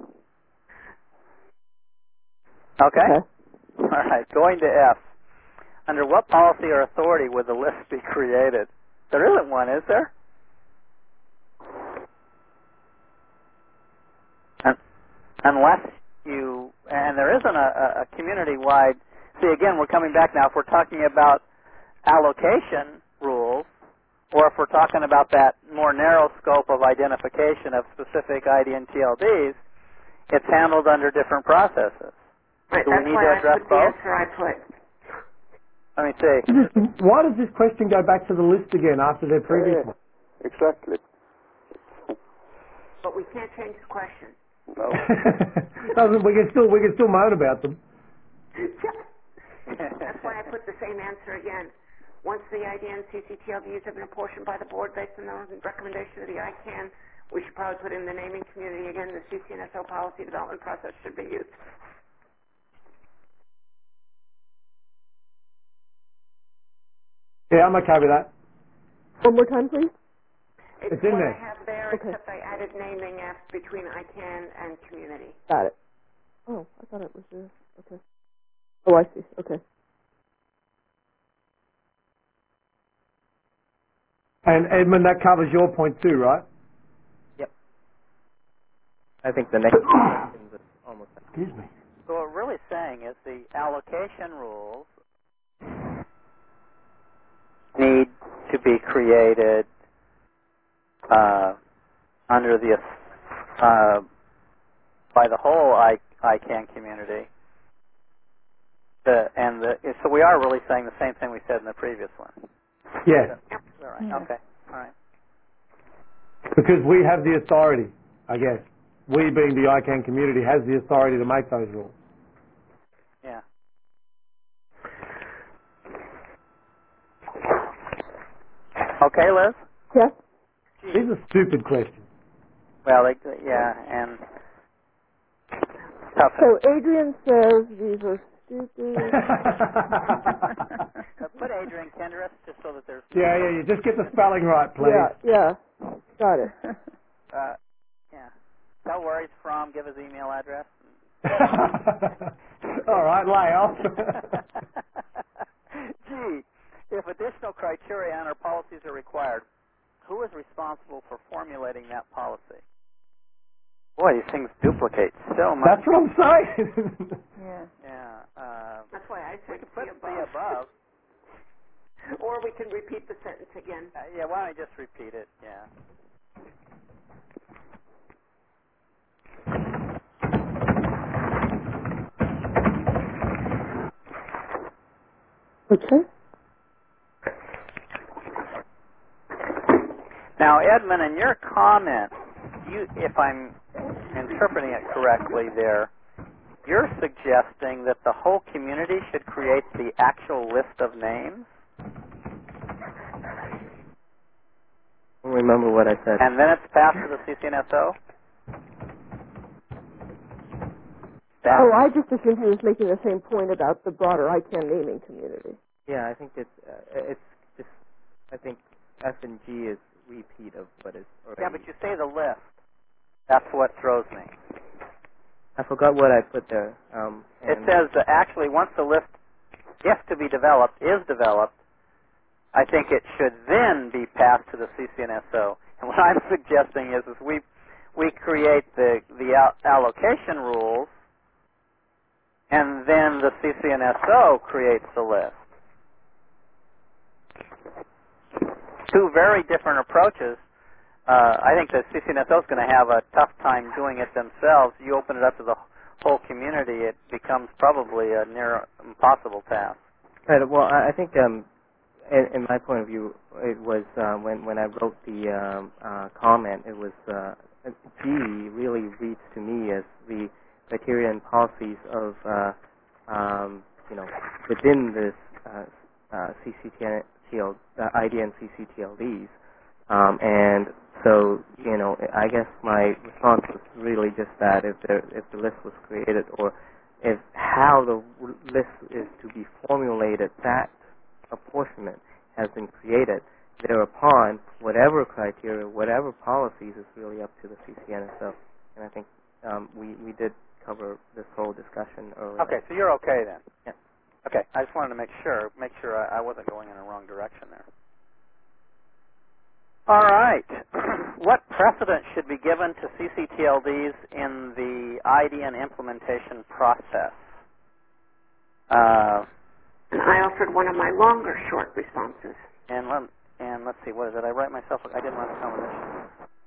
Okay. All right. Going to F. Under what policy or authority would the list be created? There isn't one, is there? Unless and there isn't a community-wide. See, again, we're coming back now. If we're talking about allocation rules, or if we're talking about that more narrow scope of identification of specific ID and TLDs, it's handled under different processes. Right, Do we need to address that's both? the answer I put. Let me see. Why does this question go back to the list again after their previous one? Exactly. But we can't change the question. No. We can still moan about them. That's why I put the same answer again. once the IDN CCTLDs have been apportioned by the board based on the recommendation of the ICANN, we should probably put in the naming community again. The CCNSO policy development process should be used. Yeah, I'm okay with that. One more time, please. It's in what there. I have there, Okay. except I added naming between ICANN and community. Got it. Oh, I thought it was there. Okay. Oh, I see. Okay. And Edmund, that covers your point too, right? Yep. I think the next question is almost. Excuse me. So what we're really saying is the allocation rules need to be created under the by the whole ICANN community. So we are really saying the same thing we said in the previous one. Yes, Is that right? Yeah. Okay. All right. because we have the authority, I guess. We, being the ICANN community, has the authority to make those rules. Yeah. Okay, Liz? Yes? These are stupid questions. Well, yeah, and tough. So Adrian says these are stupid. Put Adrian Kendris just so that there's Yeah, you just get the spelling right, please. Yeah. Got it. yeah. Tell where he's from, give his email address. All right, lay off. Gee, if additional criteria on our policies are required, who is responsible for formulating that policy? Boy, these things duplicate so much. That's what I'm saying. Yeah. Yeah. That's why I We said can put see the above. Or we can repeat the sentence again. Yeah, why don't I just repeat it? Yeah. Okay. Now, Edmund, in your comment, if I'm interpreting it correctly there, you're suggesting that the whole community should create the actual list of names? I don't remember what I said. And then it's passed to the CCNSO? Oh, I just assumed he was making the same point about the broader ICANN naming community. Yeah, I think it's just I think F and G is repeat of what is already. Yeah, but you say the list. That's what throws me. I forgot what I put there. It says that actually once the list, if to be developed, is developed, I think it should then be passed to the CCNSO. And what I'm suggesting is we create the allocation rules, and then the CCNSO creates the list. Two very different approaches. I think the CCNSO is going to have a tough time doing it themselves. You open it up to the whole community, it becomes probably a near impossible task. Right. Well, I think in my point of view, it was when I wrote the comment, it was G really reads to me as the criteria and policies of within this CCTL, IDN CCTLDs, and so I guess my response was really just that if the list was created or if how the list is to be formulated, that apportionment has been created. Thereupon, whatever criteria, whatever policies is really up to the CCNSO. And I think we did cover this whole discussion earlier. Okay, so you're okay then? Yeah. Okay, I just wanted to make sure I wasn't going in the wrong direction there. All right. What precedent should be given to CCTLDs in the IDN implementation process? And I offered one of my longer short responses. And let's see, what is it? I write myself. I didn't run a combination.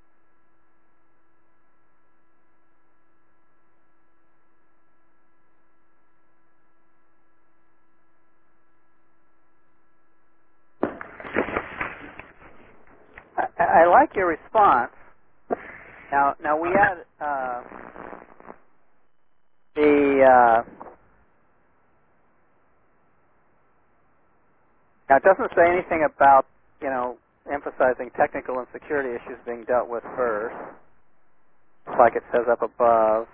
I like your response. Now we had Now, it doesn't say anything about, emphasizing technical and security issues being dealt with first, like it says up above.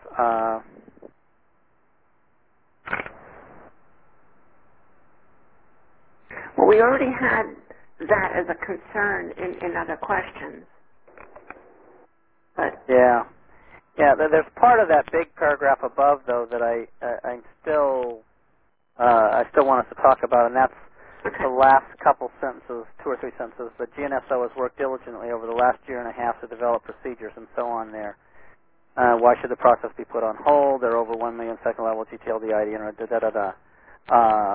Well, we already had that as a concern in other questions. But Yeah. There's part of that big paragraph above, though, that I still want us to talk about, and that's the last couple sentences, 2 or 3 sentences. The GNSO has worked diligently over the last year and a half to develop procedures and so on there. Why should the process be put on hold? There are over 1 million second-level GTLD IDN, I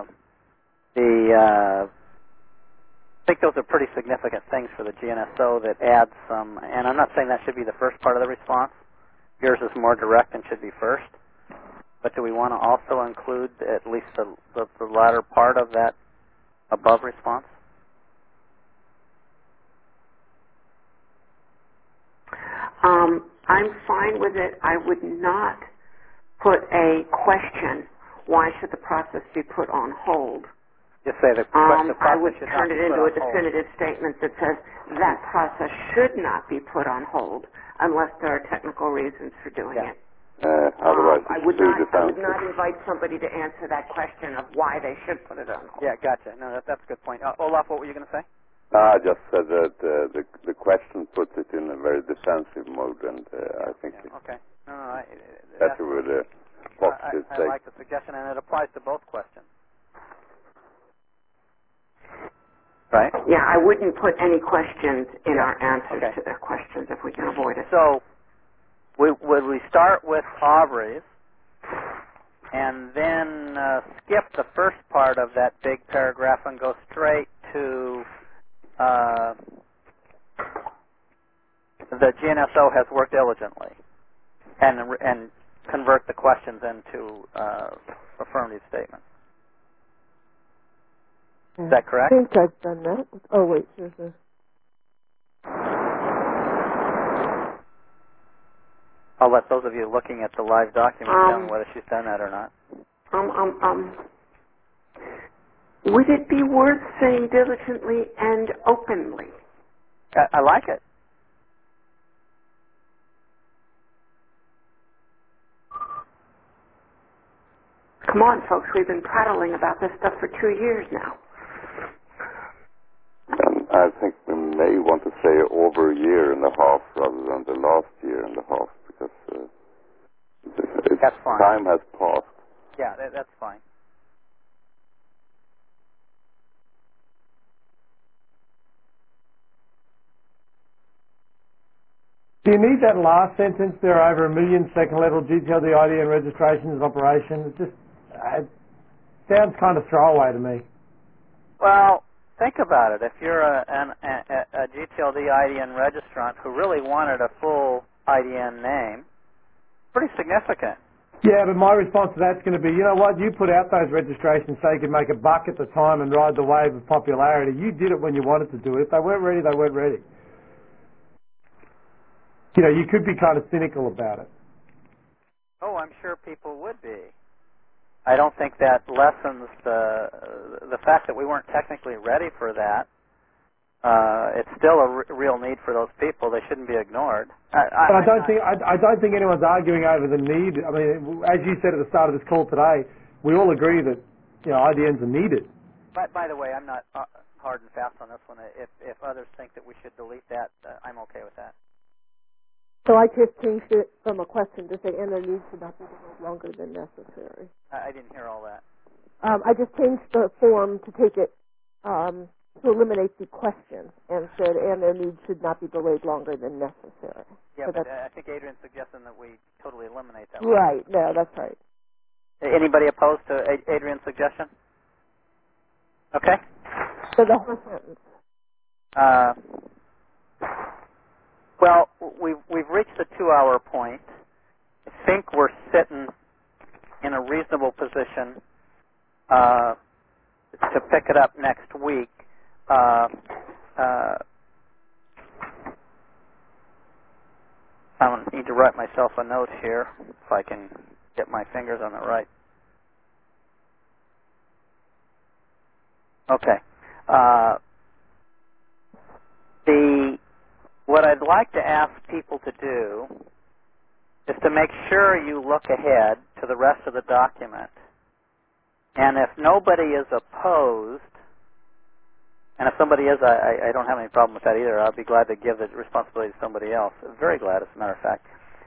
think those are pretty significant things for the GNSO that add some, and I'm not saying that should be the first part of the response. Yours is more direct and should be first. But do we want to also include at least the latter part of that above response? I'm fine with it. I would not put a question, why should the process be put on hold? Just say the process I would should turn not it be put into a on hold. definitive statement that says that process should not be put on hold unless there are technical reasons for doing it. Otherwise, I it's would too not defensive. invite somebody to answer that question of why they should put it on hold. Yeah, gotcha. No, that's a good point. Olaf, what were you going to say? I just said that the question puts it in a very defensive mode, and I think it's Okay. No, better with a positive I statement. like the suggestion, and it applies to both questions. Right? Yeah, I wouldn't put any questions in Yeah. our answers Okay. to their questions if we can avoid it. So, would we start with Aubrey's and then skip the first part of that big paragraph and go straight to the GNSO has worked diligently and convert the questions into affirmative statements? Is that correct? I think I've done that. Oh, wait, here's a... I'll let those of you looking at the live document tell me whether she's done that or not. Would it be worth saying diligently and openly? I like it. Come on, folks, we've been prattling about this stuff for 2 years now. And I think we may want to say over a year and a half rather than the last year and a half, because That's fine. time has passed. Yeah, that's fine. Do you need that last sentence? There are over 1 million second-level GTLD IDN registrations in operation. It sounds kind of throwaway to me. Well, think about it. If you're a GTLD IDN registrant who really wanted a full IDN name, pretty significant. Yeah, but my response to that's going to be, you know what, you put out those registrations so you could make a buck at the time and ride the wave of popularity. You did it when you wanted to do it. If they weren't ready, they weren't ready. You could be kind of cynical about it. Oh, I'm sure people would be. I don't think that lessens the fact that we weren't technically ready for that. It's still a real need for those people. They shouldn't be ignored. I don't think anyone's arguing over the need. I mean, as you said at the start of this call today, we all agree that IDNs are needed. By the way, I'm not hard and fast on this one. If others think that we should delete that, I'm okay with that. So I just changed it from a question to say, and their needs should not be longer than necessary. I didn't hear all that. I just changed the form to take it, to eliminate the question, and said, and their needs should not be delayed longer than necessary. Yeah, so but I think Adrian's suggesting that we totally eliminate that. Right, no, that's right. Anybody opposed to Adrian's suggestion? Okay. So the whole sentence. Well, we've reached the 2-hour point. I think we're sitting in a reasonable position to pick it up next week. I need to write myself a note here if I can get my fingers on the right. Okay. What I'd like to ask people to do is to make sure you look ahead to the rest of the document. And if nobody is opposed, and if somebody is, I don't have any problem with that either. I'll be glad to give the responsibility to somebody else. Very glad, as a matter of fact.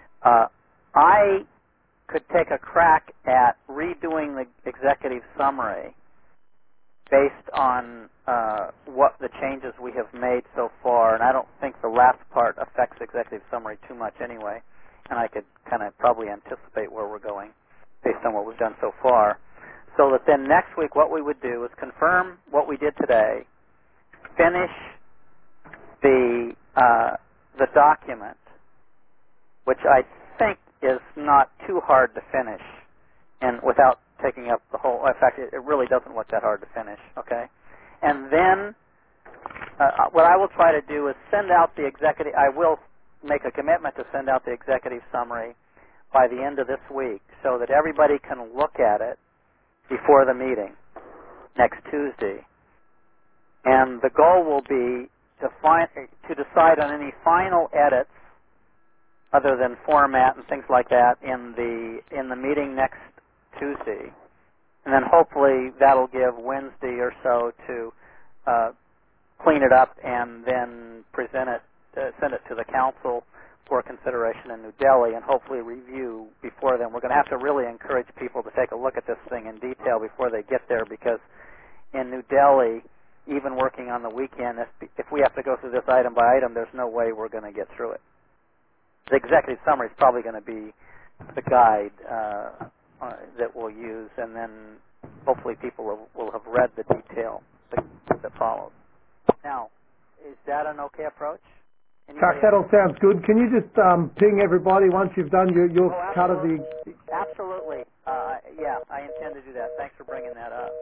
I could take a crack at redoing the executive summary based on what the changes we have made so far, and I don't think the last part affects executive summary too much anyway, and I could kind of probably anticipate where we're going based on what we've done so far. So that then next week what we would do is confirm what we did today, finish the document, which I think is not too hard to finish, and without taking up the whole. In fact, it really doesn't look that hard to finish. Okay, and then what I will try to do is send out the executive. I will make a commitment to send out the executive summary by the end of this week, so that everybody can look at it before the meeting next Tuesday. And the goal will be to decide on any final edits, other than format and things like that, in the meeting next Tuesday, and then hopefully that'll give Wednesday or so to clean it up and then present it, send it to the council for consideration in New Delhi, and hopefully review before then. We're going to have to really encourage people to take a look at this thing in detail before they get there, because in New Delhi, even working on the weekend, if we have to go through this item by item, there's no way we're going to get through it. The executive summary is probably going to be the guide that we'll use, and then hopefully people will have read the detail that follows. Now, is that an okay approach? Chuck, that all sounds good. Can you just ping everybody once you've done your cut of the... Absolutely. Yeah, I intend to do that. Thanks for bringing that up.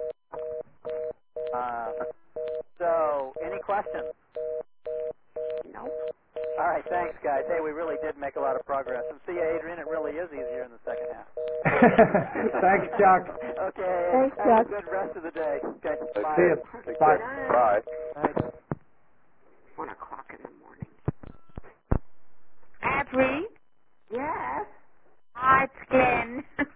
So, any questions? No. All right, thanks, guys. Hey, we really did make a lot of progress. And see you, Adrian, it really is easier in the second half. Thanks, Chuck. Okay. Thanks, Have Chuck. a good rest of the day. Okay. Bye. See you. Bye. Bye. 1 o'clock in the morning. Audrey? Yes. Hi, it's Glenn.